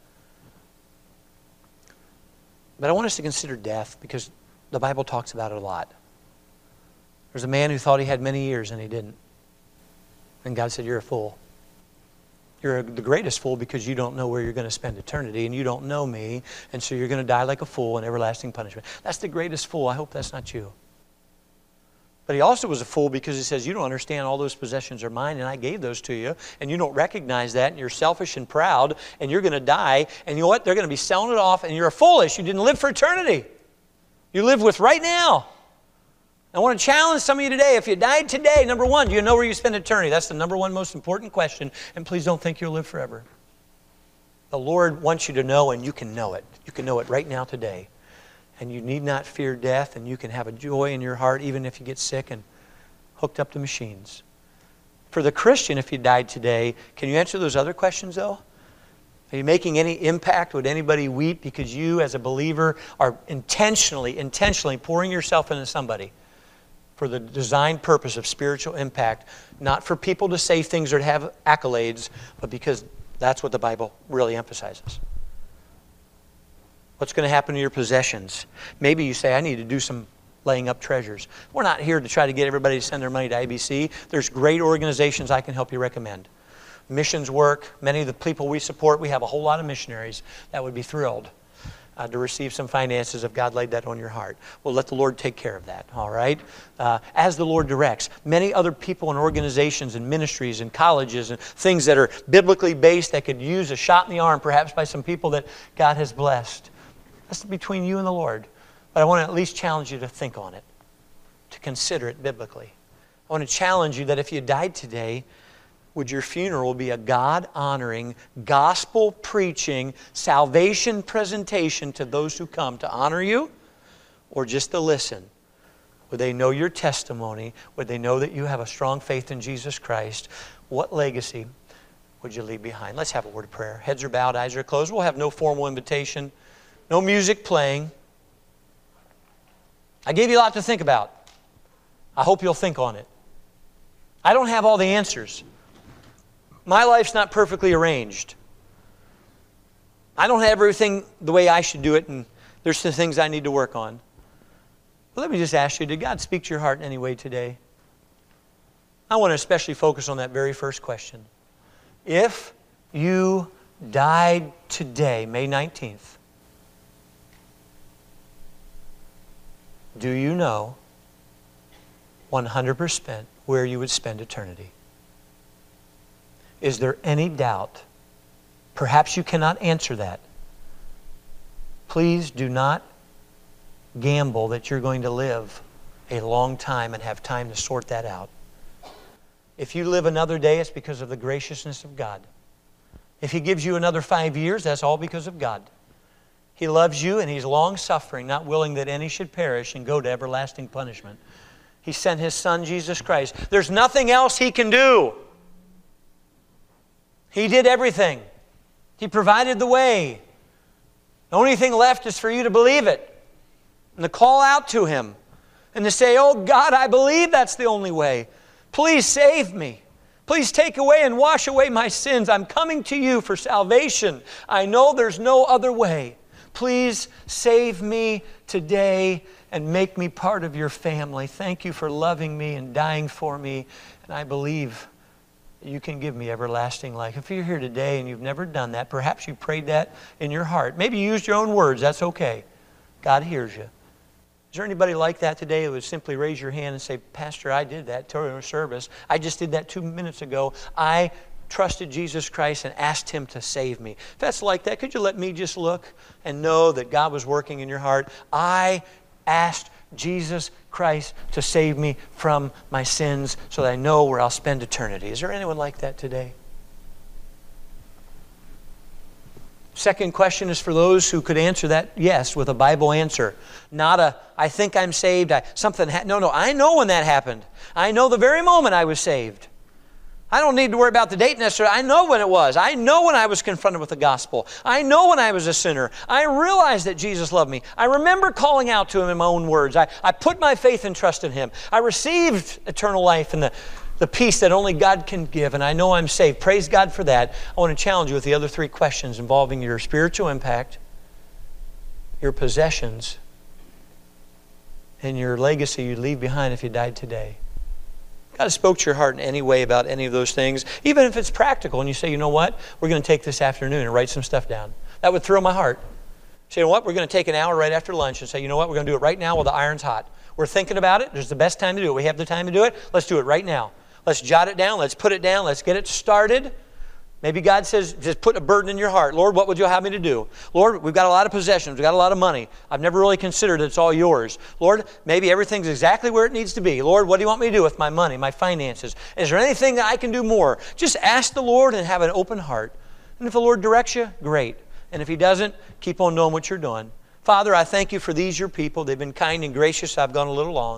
But I want us to consider death because the Bible talks about it a lot. There's a man who thought he had many years, and he didn't. And God said, you're a fool. You're the greatest fool because you don't know where you're going to spend eternity, and you don't know me, and so you're going to die like a fool in everlasting punishment. That's the greatest fool. I hope that's not you. But he also was a fool because he says, you don't understand all those possessions are mine, and I gave those to you, and you don't recognize that, and you're selfish and proud, and you're going to die, and you know what? They're going to be selling it off, and you're foolish. You didn't live for eternity. You live with right now. I want to challenge some of you today. If you died today, number one, do you know where you spend eternity? That's the number one most important question. And please don't think you'll live forever. The Lord wants you to know, and you can know it. You can know it right now today. And you need not fear death, and you can have a joy in your heart even if you get sick. And hooked up to machines. For the Christian, if you died today, can you answer those other questions though? Are you making any impact? Would anybody weep because you as a believer are intentionally, intentionally pouring yourself into somebody for the designed purpose of spiritual impact, not for people to say things or have accolades, but because that's what the Bible really emphasizes. What's going to happen to your possessions? Maybe you say, I need to do some laying up treasures. We're not here to try to get everybody to send their money to I B C. There's great organizations I can help you recommend. Missions work. Many of the people we support, we have a whole lot of missionaries that would be thrilled uh, to receive some finances if God laid that on your heart. Well, let the Lord take care of that, all right? Uh, as the Lord directs. Many other people and organizations and ministries and colleges and things that are biblically based that could use a shot in the arm perhaps by some people that God has blessed. That's between you and the Lord. But I want to at least challenge you to think on it, to consider it biblically. I want to challenge you that if you died today, would your funeral be a God-honoring, gospel-preaching, salvation presentation to those who come to honor you, or just to listen? Would they know your testimony? Would they know that you have a strong faith in Jesus Christ? What legacy would you leave behind? Let's have a word of prayer. Heads are bowed, eyes are closed. We'll have no formal invitation, no music playing. I gave you a lot to think about. I hope you'll think on it. I don't have all the answers. My life's not perfectly arranged. I don't have everything the way I should do it, and there's some things I need to work on. But let me just ask you, did God speak to your heart in any way today? I want to especially focus on that very first question. If you died today, May nineteenth, do you know one hundred percent where you would spend eternity? Is there any doubt? Perhaps you cannot answer that. Please do not gamble that you're going to live a long time and have time to sort that out. If you live another day, it's because of the graciousness of God. If He gives you another five years, that's all because of God. He loves you and He's long-suffering, not willing that any should perish and go to everlasting punishment. He sent His Son, Jesus Christ. There's nothing else He can do. He did everything. He provided the way. The only thing left is for you to believe it and to call out to Him and to say, oh God, I believe that's the only way. Please save me. Please take away and wash away my sins. I'm coming to you for salvation. I know there's no other way. Please save me today and make me part of your family. Thank you for loving me and dying for me. And I believe you can give me everlasting life. If you're here today and you've never done that, perhaps you prayed that in your heart. Maybe you used your own words. That's okay. God hears you. Is there anybody like that today who would simply raise your hand and say, Pastor, I did that during our service. I just did that two minutes ago. I trusted Jesus Christ and asked Him to save me. If that's like that, could you let me just look and know that God was working in your heart? I asked Jesus Christ to save me from my sins so that I know where I'll spend eternity. Is there anyone like that today? Second question is for those who could answer that yes with a Bible answer. Not a, I think I'm saved, I, something, ha-. no, no, I know when that happened. I know the very moment I was saved. I don't need to worry about the date necessarily. I know when it was. I know when I was confronted with the gospel. I know when I was a sinner. I realized that Jesus loved me. I remember calling out to Him in my own words. I, I put my faith and trust in Him. I received eternal life and the, the peace that only God can give, and I know I'm saved. Praise God for that. I want to challenge you with the other three questions involving your spiritual impact, your possessions, and your legacy you'd leave behind if you died today. God spoke to your heart in any way about any of those things, even if it's practical, and you say, you know what, we're going to take this afternoon and write some stuff down. That would thrill my heart. Say, you know what, we're going to take an hour right after lunch and say, you know what, we're going to do it right now while the iron's hot. We're thinking about it. There's the best time to do it. We have the time to do it. Let's do it right now. Let's jot it down. Let's put it down. Let's get it started. Maybe God says, just put a burden in your heart. Lord, what would you have me to do? Lord, we've got a lot of possessions. We've got a lot of money. I've never really considered it's all yours. Lord, maybe everything's exactly where it needs to be. Lord, what do you want me to do with my money, my finances? Is there anything that I can do more? Just ask the Lord and have an open heart. And if the Lord directs you, great. And if He doesn't, keep on doing what you're doing. Father, I thank you for these, your people. They've been kind and gracious. I've gone a little long.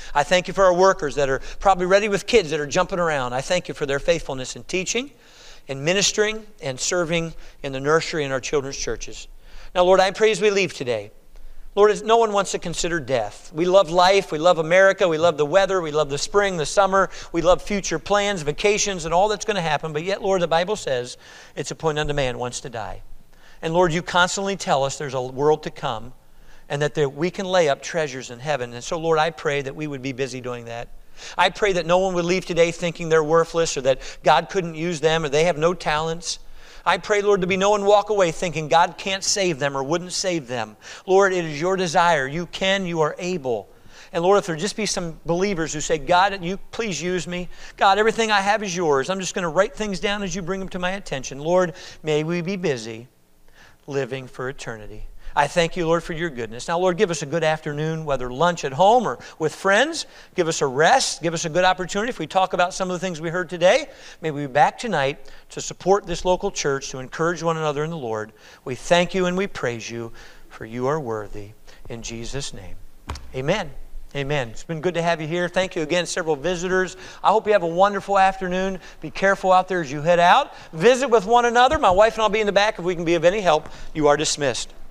I thank you for our workers that are probably ready with kids that are jumping around. I thank you for their faithfulness in teaching and ministering and serving in the nursery and our children's churches. Now, Lord, I pray as we leave today, Lord, no one wants to consider death. We love life. We love America. We love the weather. We love the spring, the summer. We love future plans, vacations, and all that's going to happen. But yet, Lord, the Bible says it's appointed unto man once to die. And Lord, you constantly tell us there's a world to come and that there, we can lay up treasures in heaven. And so, Lord, I pray that we would be busy doing that. I pray that no one would leave today thinking they're worthless or that God couldn't use them or they have no talents. I pray, Lord, to be no one walk away thinking God can't save them or wouldn't save them. Lord, it is your desire. You can, you are able. And Lord, if there just be some believers who say, God, you please use me. God, everything I have is yours. I'm just going to write things down as you bring them to my attention. Lord, may we be busy living for eternity. I thank you, Lord, for your goodness. Now, Lord, give us a good afternoon, whether lunch at home or with friends. Give us a rest. Give us a good opportunity. If we talk about some of the things we heard today, may we be back tonight to support this local church, to encourage one another in the Lord. We thank you and we praise you, for you are worthy. In Jesus' name, amen. Amen. It's been good to have you here. Thank you again, several visitors. I hope you have a wonderful afternoon. Be careful out there as you head out. Visit with one another. My wife and I will be in the back if we can be of any help. You are dismissed.